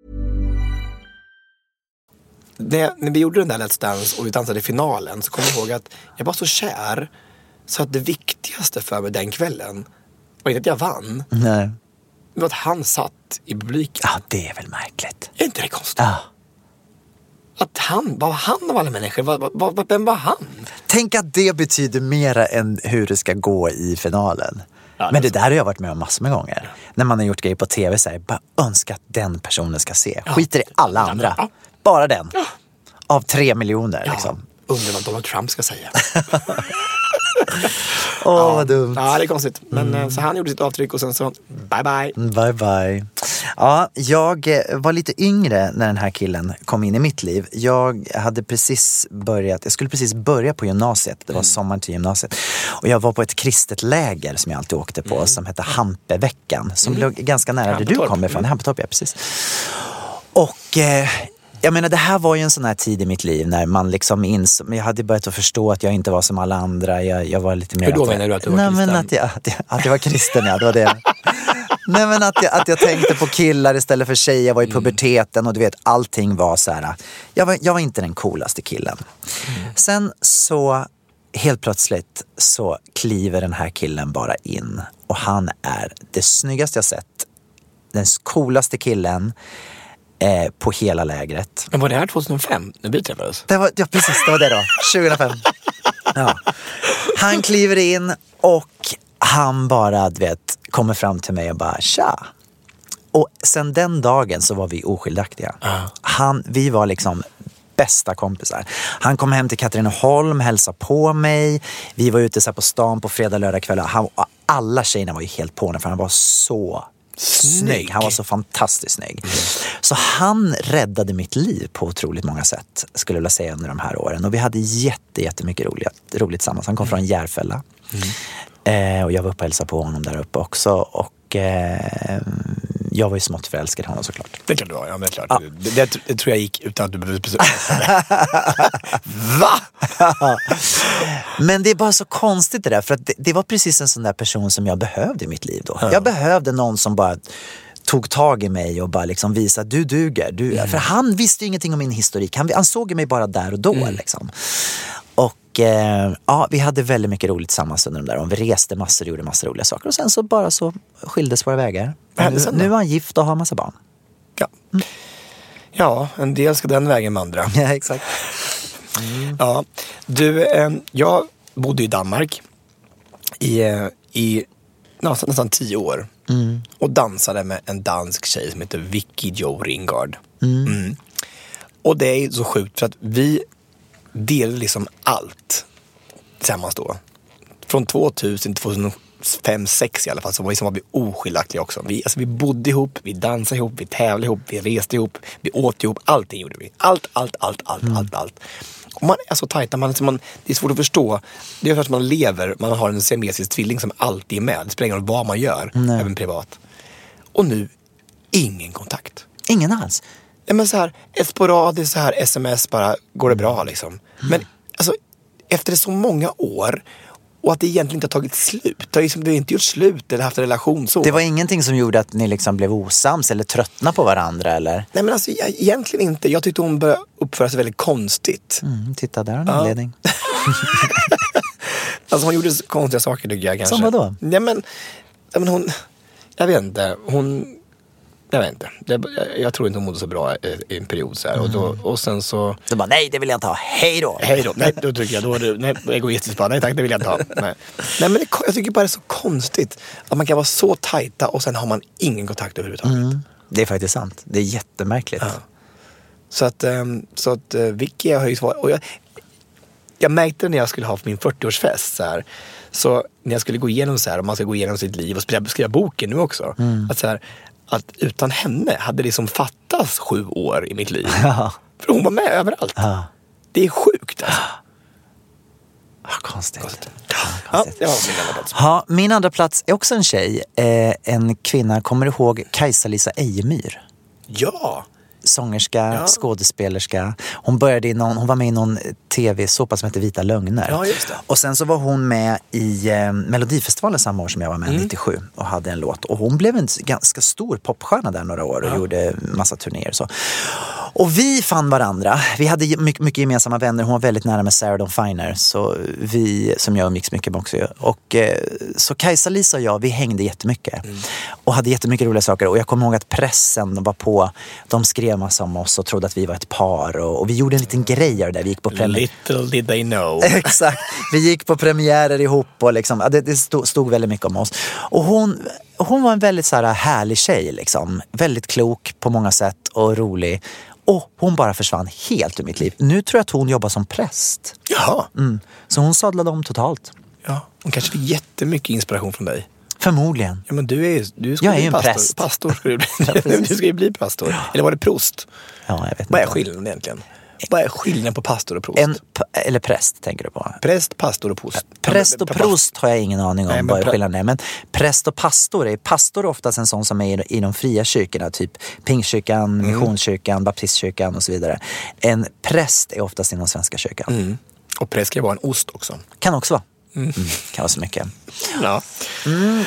När, när vi gjorde den där Let's Dance och vi dansade i finalen så kom jag ihåg att jag var så kär så att det viktigaste för mig den kvällen var inte att jag vann. Nej. Men att han satt i publiken. Ja, det är väl märkligt. Är inte det konstigt? Ja. Att han, vad var han av alla människor? Vad, vad, vem var han? Tänk att det betyder mera än hur det ska gå i finalen. Ja, det men det där har jag varit med om massor med gånger. Ja. När man har gjort grejer på tv så här, bara önska att den personen ska se. Ja. Skiter i alla andra. Ja. Bara den. Ja. Av tre miljoner ja. liksom. Undrar vad Donald Trump ska säga. Åh, oh, ja. vad dumt. Ja, det är konstigt. Men mm. så han gjorde sitt avtryck och sen så, bye bye. Bye bye. Ja, jag var lite yngre när den här killen kom in i mitt liv. Jag hade precis börjat, jag skulle precis börja på gymnasiet. Det var mm. sommaren till gymnasiet. Och jag var på ett kristet läger som jag alltid åkte på mm. som hette Hampeveckan. Som mm. låg ganska nära där du kommer ifrån. Mm. Hampetorp, ja, precis. Och... Eh, jag menar, det här var ju en sån här tid i mitt liv när man liksom ins... Jag hade börjat att förstå att jag inte var som alla andra. Jag, jag var lite mer... Hur då menar du att du var nej, kristen? Men att, jag, att, jag, att jag var kristen, ja. Det var det. Nej, men att jag, att jag tänkte på killar istället för tjejer. Jag var i puberteten och du vet, allting var så här... Jag var, jag var inte den coolaste killen. Mm. Sen så... Helt plötsligt så kliver den här killen bara in. Och han är det snyggaste jag sett. Den coolaste killen... Eh, på hela lägret. Men var det här tjugohundrafem när vi träffades? Det var, ja, precis, det var det då. tjugohundrafem. Ja. Han kliver in och han bara, du vet, kommer fram till mig och bara, tja. Och sen den dagen så var vi oskiljaktiga. Uh. Han, vi var liksom bästa kompisar. Han kom hem till Katrineholm, hälsade på mig. Vi var ute så här på stan på fredag, lördag kväll. Han, alla tjejerna var ju helt på honom för han var så... Snygg. Han var så fantastiskt snygg. Mm. Så han räddade mitt liv på otroligt många sätt, skulle jag vilja säga, under de här åren. Och vi hade jätte, jättemycket roligt, roligt tillsammans. Han kom mm. från Järfälla. Mm. Eh, och jag var uppe och hälsade på honom där uppe också. Och eh, jag var ju smått förälskad i honom såklart. Det kan du vara, ja, men det är klart. Ja. Det, det, det tror jag gick utan att du behövde besöka. Va? Men det är bara så konstigt det där. För att det, det var precis en sån där person som jag behövde i mitt liv då. Ja. Jag behövde någon som bara tog tag i mig och bara liksom visade, du duger. Du, mm. För han visste ju ingenting om min historik. Han, han såg mig bara där och då mm. liksom. Och eh, ja, vi hade väldigt mycket roligt tillsammans under de där. Och vi reste massor och gjorde massor roliga saker. Och sen så bara så skildes våra vägar. Nu, nu är han gift och har massa barn. Ja. Mm. Ja, en del ska den vägen med andra. Ja, exakt. Mm. Ja, du, eh, jag bodde i Danmark i, i nästan, nästan tio år mm. och dansade med en dansk tjej som heter Vicky Jo Ringard. Mm. Mm. Och det är så sjukt för att vi delade liksom allt tillsammans då. Från tvåtusen till tjugohundrafem sex i alla fall så var vi, som var vi oskiljaktiga också. Vi, alltså vi bodde ihop, vi dansade ihop, vi tävlade ihop, vi reste ihop, vi åt ihop, allting gjorde vi. Allt, allt, allt, allt, mm. allt, allt. Och man är så tajt, man, man, det är svårt att förstå. Det är för att man lever, man har en siamesisk tvilling som alltid är med. Det spelar ingen roll vad man gör, Nej. även privat. Och nu, ingen kontakt. Ingen alls? Ja, men så här, ett sporadiskt så här sms bara, går det bra liksom. Mm. Men alltså, efter så många år Och att det egentligen inte har tagit slut. Det har liksom, vi har inte gjort slut eller haft en relation så. Det var ingenting som gjorde att ni liksom blev osams eller tröttna på varandra, eller? Nej, men alltså jag, egentligen inte. Jag tyckte hon började uppföra sig väldigt konstigt. Mm, titta, där har en anledning. Ja. Alltså hon gjorde konstiga saker, tycker jag kanske. Som vadå? Nej, men, ja, men hon... Jag vet inte. Hon... Jag vet inte. Det, jag, jag tror inte hon mådde så bra i, i en period så här. Mm. Och, då, och sen så... Så bara, nej, det vill jag inte ha. Hej då. Hej då. Nej, då tycker jag. Då var det nej, egoistiskt bara. Nej, tack, det vill jag inte ha. Nej, nej men det, jag tycker bara det är så konstigt att man kan vara så tajta och sen har man ingen kontakt överhuvudtaget. Mm. Det är faktiskt sant. Det är jättemärkligt. Ja. Så att, så att Vicky har ju svar. Och jag, jag märkte när jag skulle ha för min fyrtioårsfest så här. Så när jag skulle gå igenom så här, om man ska gå igenom sitt liv och skriva, skriva boken nu också. Mm. Att så här, att utan henne hade det liksom fattats sju år i mitt liv. Ja. För hon var med överallt. Ja. Det är sjukt alltså. Ja, konstigt. konstigt. Ja, konstigt. Ja, det var min andra plats. Ja, min andra plats är också en tjej. Eh, en kvinna, kommer du ihåg Kajsa-Lisa Ejemyr? Ja. Sångerska, ja. skådespelerska. Hon började i någon, hon var med i någon tv-såpa som heter Vita lögner. Ja, just det. Och sen så var hon med i eh, Melodifestivalen samma år som jag var med, mm. nittiosju, och hade en låt. Och hon blev en ganska stor popstjärna där några år och ja. gjorde massa turnéer och så. Och vi fann varandra. Vi hade mycket, mycket gemensamma vänner. Hon var väldigt nära med Sarah Dawn Finer, så vi, som jag umgicks mycket med också. Och eh, så Kajsa-Lisa och jag, vi hängde jättemycket. Mm. Och hade jättemycket roliga saker. Och jag kommer ihåg att pressen var på, de skrev massa om oss och trodde att vi var ett par. Och, och vi gjorde en liten grej där. Vi gick på premiär. Little did they know. Exakt. Vi gick på premiärer ihop och liksom, ja, det, det stod, stod väldigt mycket om oss. Och hon, hon var en väldigt så här härlig tjej liksom. Väldigt klok på många sätt och rolig. Och hon bara försvann helt ur mitt liv. Nu tror jag att hon jobbar som präst. Jaha. Mm. Så hon sadlade om totalt. Ja, hon kanske fick jättemycket inspiration från dig. Förmodligen. Ja, men du är, du ska jag bli är en pastor. präst. Pastor ska du bli. Du ska ju bli pastor. Ja. Eller var det prost? Ja, jag vet inte. Vad är skillnaden egentligen? Vad är skillnaden på pastor och prost? En, eller präst tänker du på? Präst, pastor och prost. Präst och prost har jag ingen aning om. Nej, vad är skillnaden är. Men präst och pastor är, pastor är oftast en sån som är i, i de fria kyrkorna. Typ Pingstkyrkan, mm. Missionskyrkan, Baptistkyrkan och så vidare. En präst är oftast inom Svenska kyrkan. Mm. Och präst kan vara en ost också. Kan också vara. Mm. Mm, kan vara så mycket. Ja. Mm.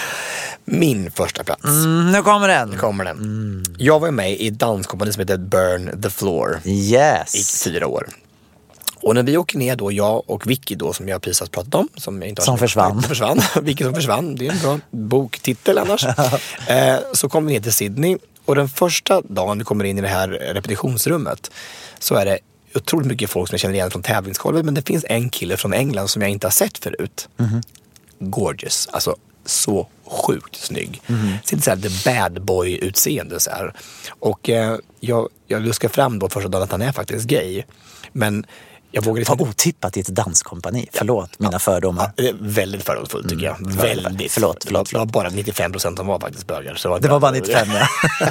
Min första plats. Mm, nu kommer den. Nu kommer den. Mm. Jag var med i ett danskompani som heter Burn the Floor. Yes. I fyra år. Och när vi åker ner då, jag och Vicky då, som jag precis har pratat om. Som, jag inte har som försvann. försvann. Vicky som försvann. Det är en bra boktitel annars. eh, så kom vi ner till Sydney. Och den första dagen vi kommer in i det här repetitionsrummet så är det otroligt mycket folk som jag känner igen från tävlingsgolvet. Men det finns en kille från England som jag inte har sett förut. Mm-hmm. Gorgeous. Alltså så sjukt snygg. Mm. Så det är så här the bad boy utseende så här. Och eh, jag jag luskar fram då första dagen att han är faktiskt gay. Men jag vågar inte... Vad otippat i ett danskompani. Förlåt, ja, mina ja, fördomar. Ja, väldigt fördomsfullt tycker jag. Mm, väldigt. Förlåt, förlåt, förlåt. Det var bara nittiofem procent som var faktiskt bögar. Så var det var bara nittiofem, ja.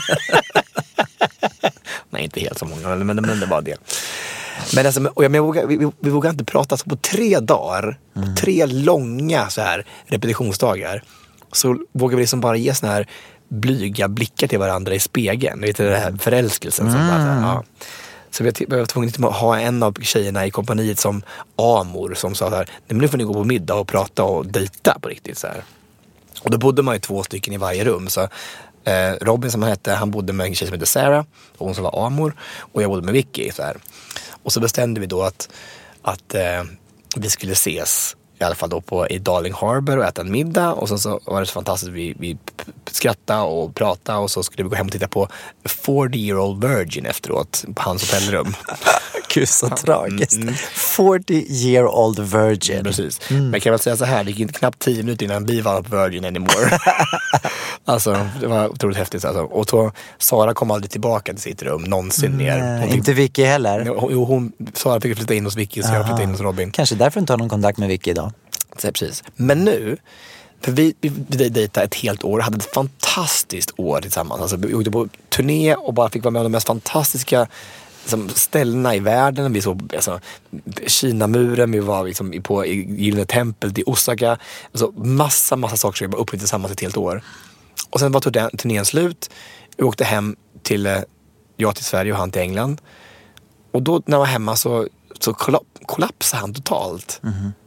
Nej, inte helt så många, men, men det var det. Men alltså, och jag, men jag vågar, vi, vi vågar inte prata så på tre dagar, mm. på tre långa så här repetitionsdagar. Så vågar vi liksom bara ge såna här blyga blickar till varandra i spegeln. Vet du, den här förälskelsen som mm. bara så här, ja. Så vi var tvungna att ha en av tjejerna i kompaniet som Amor som sa så här, nej men nu får ni gå på middag och prata och dejta på riktigt så här. Och då bodde man ju två stycken i varje rum så eh, Robin som han hette, han bodde med en tjej som hette Sarah och hon som var Amor och jag bodde med Vicky så här. Och så bestämde vi då att, att eh, vi skulle ses i alla fall då på, i Darling Harbour och äta en middag. Och sen så var det så fantastiskt. Vi, vi skrattade och pratade och så skulle vi gå hem och titta på forty year old virgin efteråt på hans hotellrum. Gud, så tragiskt. Mm. forty year old virgin. Mm, precis. Mm. Men jag kan väl säga så här, det gick inte knappt tio minuter innan vi var virgin anymore. Alltså, det var otroligt häftigt. Alltså. Och så, Sara kom aldrig tillbaka till sitt rum, någonsin mm, mer. Hon fick, inte Vicky heller? Jo, hon, Sara fick flytta in hos Vicky, så jag flyttade in hos Robin. Kanske därför inte har någon kontakt med Vicky idag. Så, precis. Men nu, för vi, vi, vi dejtade ett helt år, hade ett fantastiskt år tillsammans. Alltså, vi åkte på turné och bara fick vara med om de mest fantastiska liksom, ställena i världen. Vi såg alltså, Kinamuren, vi var liksom, på Gyllene templet i Osaka. Alltså, massa, massa saker som vi bara upplevde tillsammans ett helt år. Och sen var turnén, turnén slut. Vi åkte hem till, jag till Sverige och han till England. Och då när jag var hemma så, så kollap, kollapsade han totalt. Mm-hmm.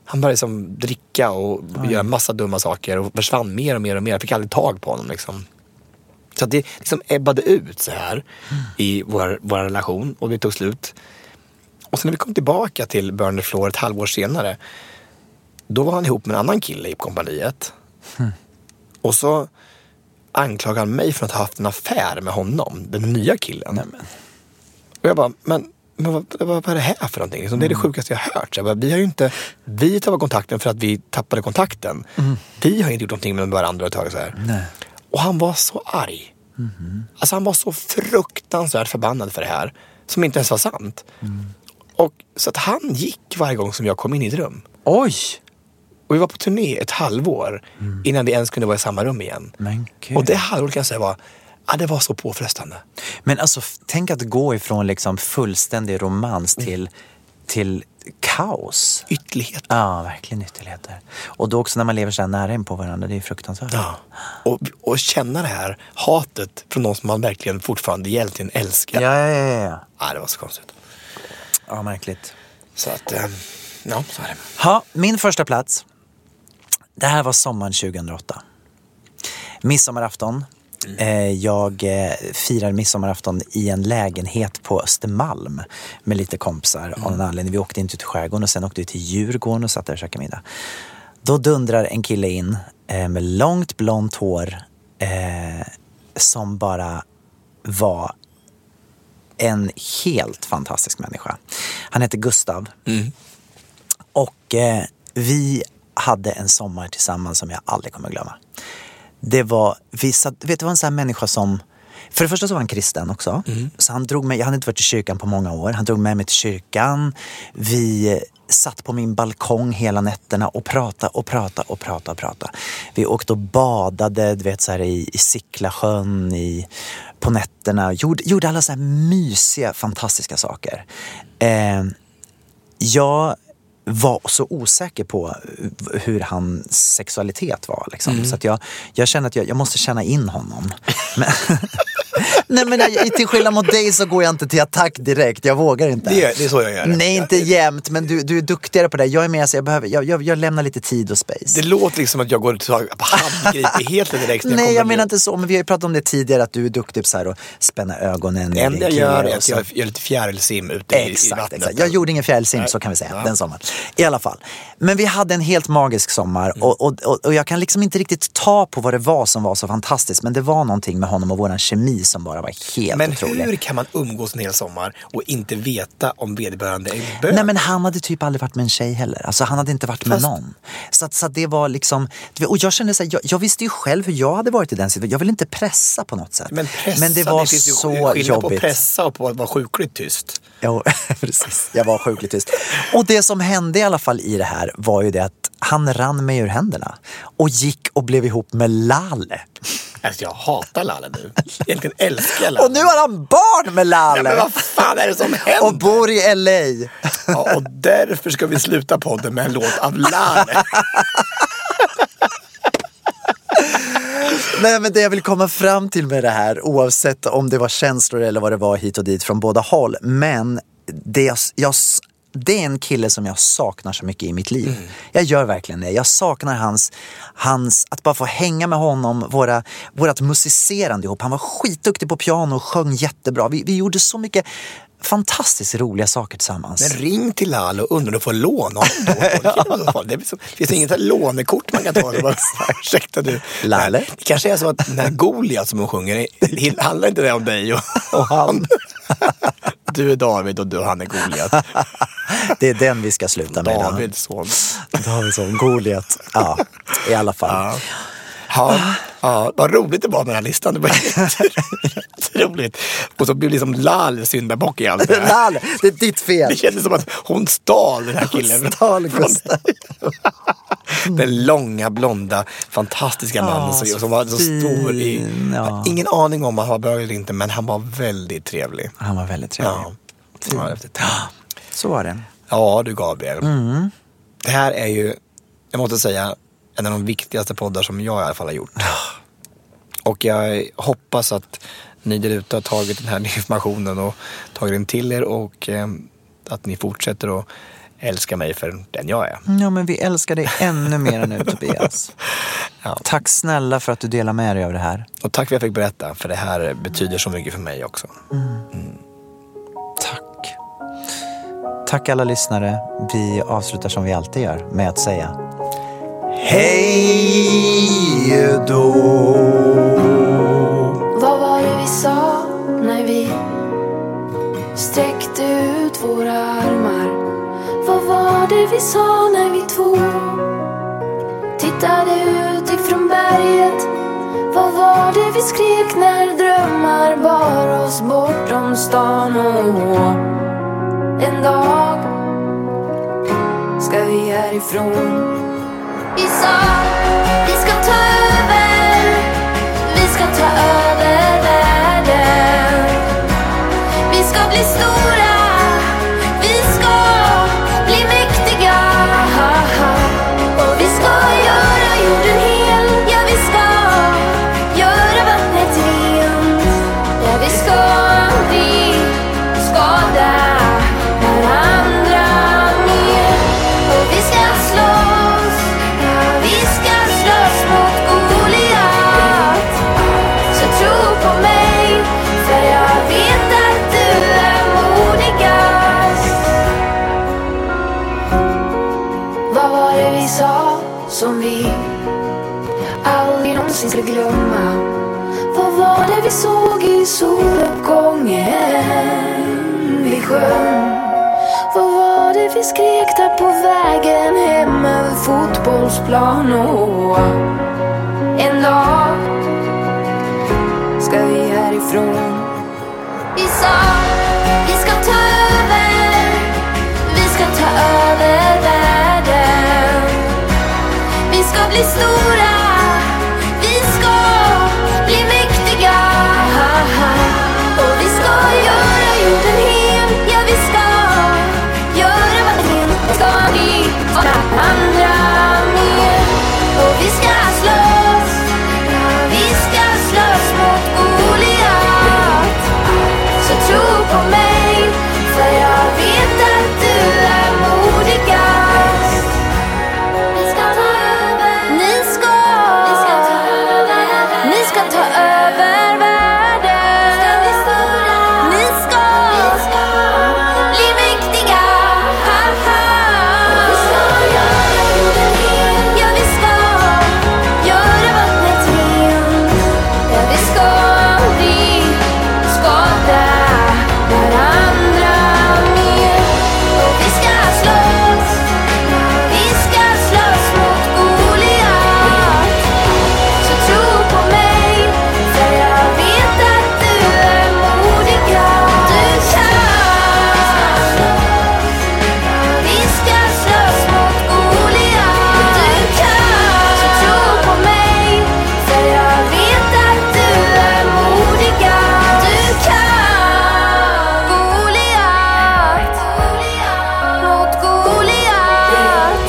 Han började liksom dricka och Oj. göra massa dumma saker och försvann mer och mer och mer. Jag fick aldrig tag på honom liksom. Så att det liksom ebbade ut så här mm. i vår, vår relation och vi tog slut. Och sen när vi kom tillbaka till Burn the Floor ett halvår senare, då var han ihop med en annan kille i kompaniet. Mm. Och så anklagade han mig för att ha haft en affär med honom, den nya killen. Nämen. Och jag bara, men, men vad, vad, vad är det här för någonting? Liksom, det är det sjukaste jag har hört. Så jag bara, vi har ju inte, vi tappade kontakten för att vi tappade kontakten. Mm. Vi har inte gjort någonting med varandra ett tag så här. Nej. Och han var så arg. Mm. Alltså han var så fruktansvärt förbannad för det här, som inte ens var sant. Mm. Och så att han gick varje gång som jag kom in i ett rum. Oj! Och vi var på turné ett halvår mm. innan vi ens kunde vara i samma rum igen. Men Gud. Och det halvåret kan jag säga var, ja, det var så påfrestande. Men alltså, tänk att gå ifrån liksom fullständig romans mm. till, till kaos. Ytterligheter. Ja, verkligen ytterligheter. Och då också när man lever så här nära in på varandra, det är fruktansvärt. Ja, och, och känna det här hatet från någon som man verkligen fortfarande egentligen älskar. Ja, ja, ja, ja. Ja, det var så konstigt. Ja, märkligt. Så att, ja, så är det. Ja, min första plats. Det här var sommaren tjugohundraåtta. Midsommarafton. Mm. Jag firar midsommarafton i en lägenhet på Östermalm med lite kompisar mm. av en anledning. Vi åkte inte till skärgården och sen åkte vi till Djurgården och satt där och käkade middag. Då dundrar en kille in med långt blont hår eh, som bara var en helt fantastisk människa. Han heter Gustav. Mm. Och eh, vi hade en sommar tillsammans som jag aldrig kommer glömma. Det var, vi satt, vet du, var en sån här människa som, för det första så var han kristen också. Mm. Så han drog mig, jag hade inte varit i kyrkan på många år. Han drog med mig till kyrkan. Vi satt på min balkong hela nätterna och pratade och pratade och pratade och pratade. Vi åkte och badade, du vet, så här i, i Sicklasjön i, på nätterna. Gjorde, gjorde alla så här mysiga, fantastiska saker. Eh, jag var så osäker på hur hans sexualitet var liksom. Mm. Så att jag, jag kände att jag, jag måste känna in honom. Men, nej, men jag, till skillnad mot dig så går jag inte till attack direkt. Jag vågar inte. Det är, det är så jag gör. Nej, inte jämt, men du, du är duktigare på det. Jag är med, så jag, behöver, jag, jag, jag lämnar lite tid och space. Det låter liksom att jag går till på handgripligheten direkt. Nej, jag, jag menar inte så, men vi har ju pratat om det tidigare, att du är duktig på så här, att spänna ögonen. Det enda jag gör är att jag gör lite fjärilsim ute exakt, i vattnet. Exakt. Jag gjorde ingen fjärilsim, så kan vi säga, ja. Den sommaren. I alla fall. Men vi hade en helt magisk sommar mm. och, och, och, och jag kan liksom inte riktigt ta på vad det var som var så fantastiskt, men det var någonting med honom och våran kemi som bara var helt men otrolig. Men hur kan man umgås en hel sommar och inte veta om vederbörande är bög? Nej, men han hade typ aldrig varit med en tjej heller. Alltså han hade inte varit Fast... med någon. Så, att, så att det var liksom, och jag kände så här, jag, jag visste ju själv hur jag hade varit i den situationen. Jag ville inte pressa på något sätt. Men, pressa, men det var det så jobbigt. Skillnad på jobbigt. Pressa och på att vara sjukligt tyst. Ja, precis. Jag var sjukligt tyst. Och det som hände i alla fall i det här var ju det att han rann mig ur händerna och gick och blev ihop med Lalle. Alltså jag hatar Lalle nu. Egentligen älskar jag Lalle. Och nu har han barn med Lalle. Ja, men vad fan är det som händer? Och bor i L A. Ja, och därför ska vi sluta podden med en låt av Lalle. Nej, men det jag vill komma fram till med det här, oavsett om det var känslor eller vad det var hit och dit från båda håll, men det jag, jag det är en kille som jag saknar så mycket i mitt liv. Mm. Jag gör verkligen det. Jag saknar hans, hans att bara få hänga med honom, våra, vårat musicerande ihop. Han var skitduktig på piano och sjöng jättebra. Vi, vi gjorde så mycket fantastiskt roliga saker tillsammans. Men ring till Lalle och undra om du får låna honom. Det finns inget lånekort man kan ta. Ursäkta du. Lalle? Det kanske är så att den här Goliat som hon sjunger, det handlar inte det om dig och, och han. Du är David och du, han är Goliat. Det är den vi ska sluta med. Davidsson. Davidsson, Goliat. Ja, i alla fall. Ja. Ja, ja, vad roligt det var med den här listan. Det var jätteroligt. Och så blev liksom Lalle syndabock i allt det här. Lalle, det är ditt fel. Det kändes som att hon stal den här killen. Hon stal Gustav. Den långa, blonda, fantastiska mannen oh, som, som var så stor i... Ja. Ingen aning om han var bög eller inte, men han var väldigt trevlig. Han var väldigt trevlig. Ja. Ja, så var det. Ja, du Gabriel. Mm. Det här är ju, jag måste säga, en av de viktigaste poddar som jag i alla fall har gjort. Och jag hoppas att ni där ute har tagit den här informationen och tagit den till er och eh, att ni fortsätter att älskar mig för den jag är. Ja, men vi älskar dig ännu mer nu, Tobias. Ja. Tack snälla för att du delar med dig av det här. Och tack för att jag fick berätta, för det här betyder så mycket för mig också. Mm. Mm. Tack. Tack alla lyssnare. Vi avslutar som vi alltid gör med att säga hej då. Vad var det vi sa när vi sträckte ut våra armar? Vad var det vi sa när vi två tittade ut ifrån berget? Vad var det vi skrek när drömmar bar oss bortom stan? Och en dag ska vi härifrån. Vi sa vi ska ta över, vi ska ta över världen. Vi ska bli stora, vi ska bli mäktiga. Och vi ska göra jorden hel, ja vi ska göra vattnet rent. Ja vi ska aldrig skada varandra mer. Och vi ska slåss, ja vi ska slåss mot Goliat. Så tro på mig, för jag vet att du är modigast. Vad var det vi sa som vi aldrig någonsin skulle glömma? Vad var det vi såg i soluppgången vi sjöng? Vad var det vi skrek där på vägen hem över fotbollsplan? Och en dag ska vi härifrån. Vi sa vi ska ta över, vi ska ta över världen. Vi ska bli stora, vi ska bli mäktiga. Och vi ska göra jorden hel, ja vi ska göra vad det är. Vi ska bli varandra mer. Och vi ska slåss, ja vi ska slåss mot Goliat. Så tro på mig, för jag vet att du är modigast. Vi ska ta över, ni ska, vi ska ta över, ni ska ta över världen. Ska bli stora, ni ska, vi ska bli mäktiga. Vi ska göra jorden hel, ja vi ska göra vattnet rent. Ja vi ska aldrig skada varandra mer. Och vi ska slåss, ja vi ska slåss mot Goliat. Så tro på mig, för jag vet att du är modiga. Du kan, vi ska slåss mot Goliat. Du kan, så tro på mig, för jag vet att du är modiga. Du kan, Goliat, mot Goliat.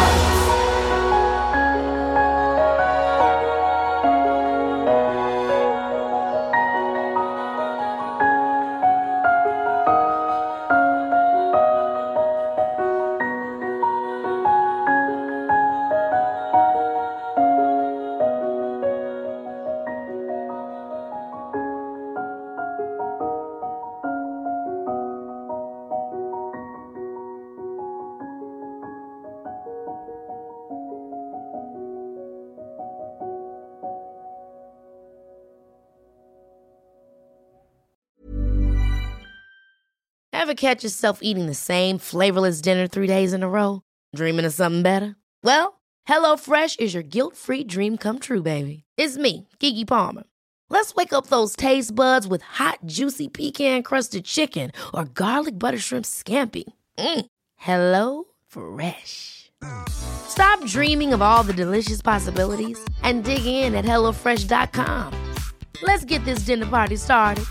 Ever catch yourself eating the same flavorless dinner three days in a row? Dreaming of something better? Well, HelloFresh is your guilt-free dream come true, baby. It's me, Keke Palmer. Let's wake up those taste buds with hot, juicy pecan-crusted chicken or garlic butter shrimp scampi. Mm. Hello Fresh. Stop dreaming of all the delicious possibilities and dig in at hello fresh dot com. Let's get this dinner party started.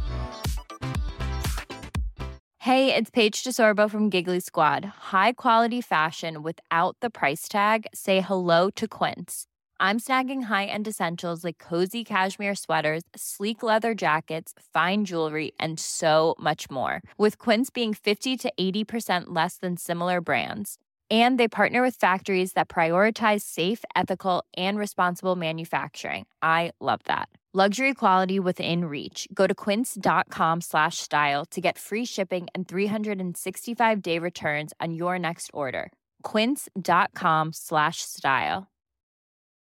Hey, it's Paige DeSorbo from Giggly Squad. High quality fashion without the price tag. Say hello to Quince. I'm snagging high-end essentials like cozy cashmere sweaters, sleek leather jackets, fine jewelry, and so much more. With Quince being fifty to eighty percent less than similar brands. And they partner with factories that prioritize safe, ethical, and responsible manufacturing. I love that. Luxury quality within reach. Go to quince.com slash style to get free shipping and three sixty-five day returns on your next order. Quince.com slash style.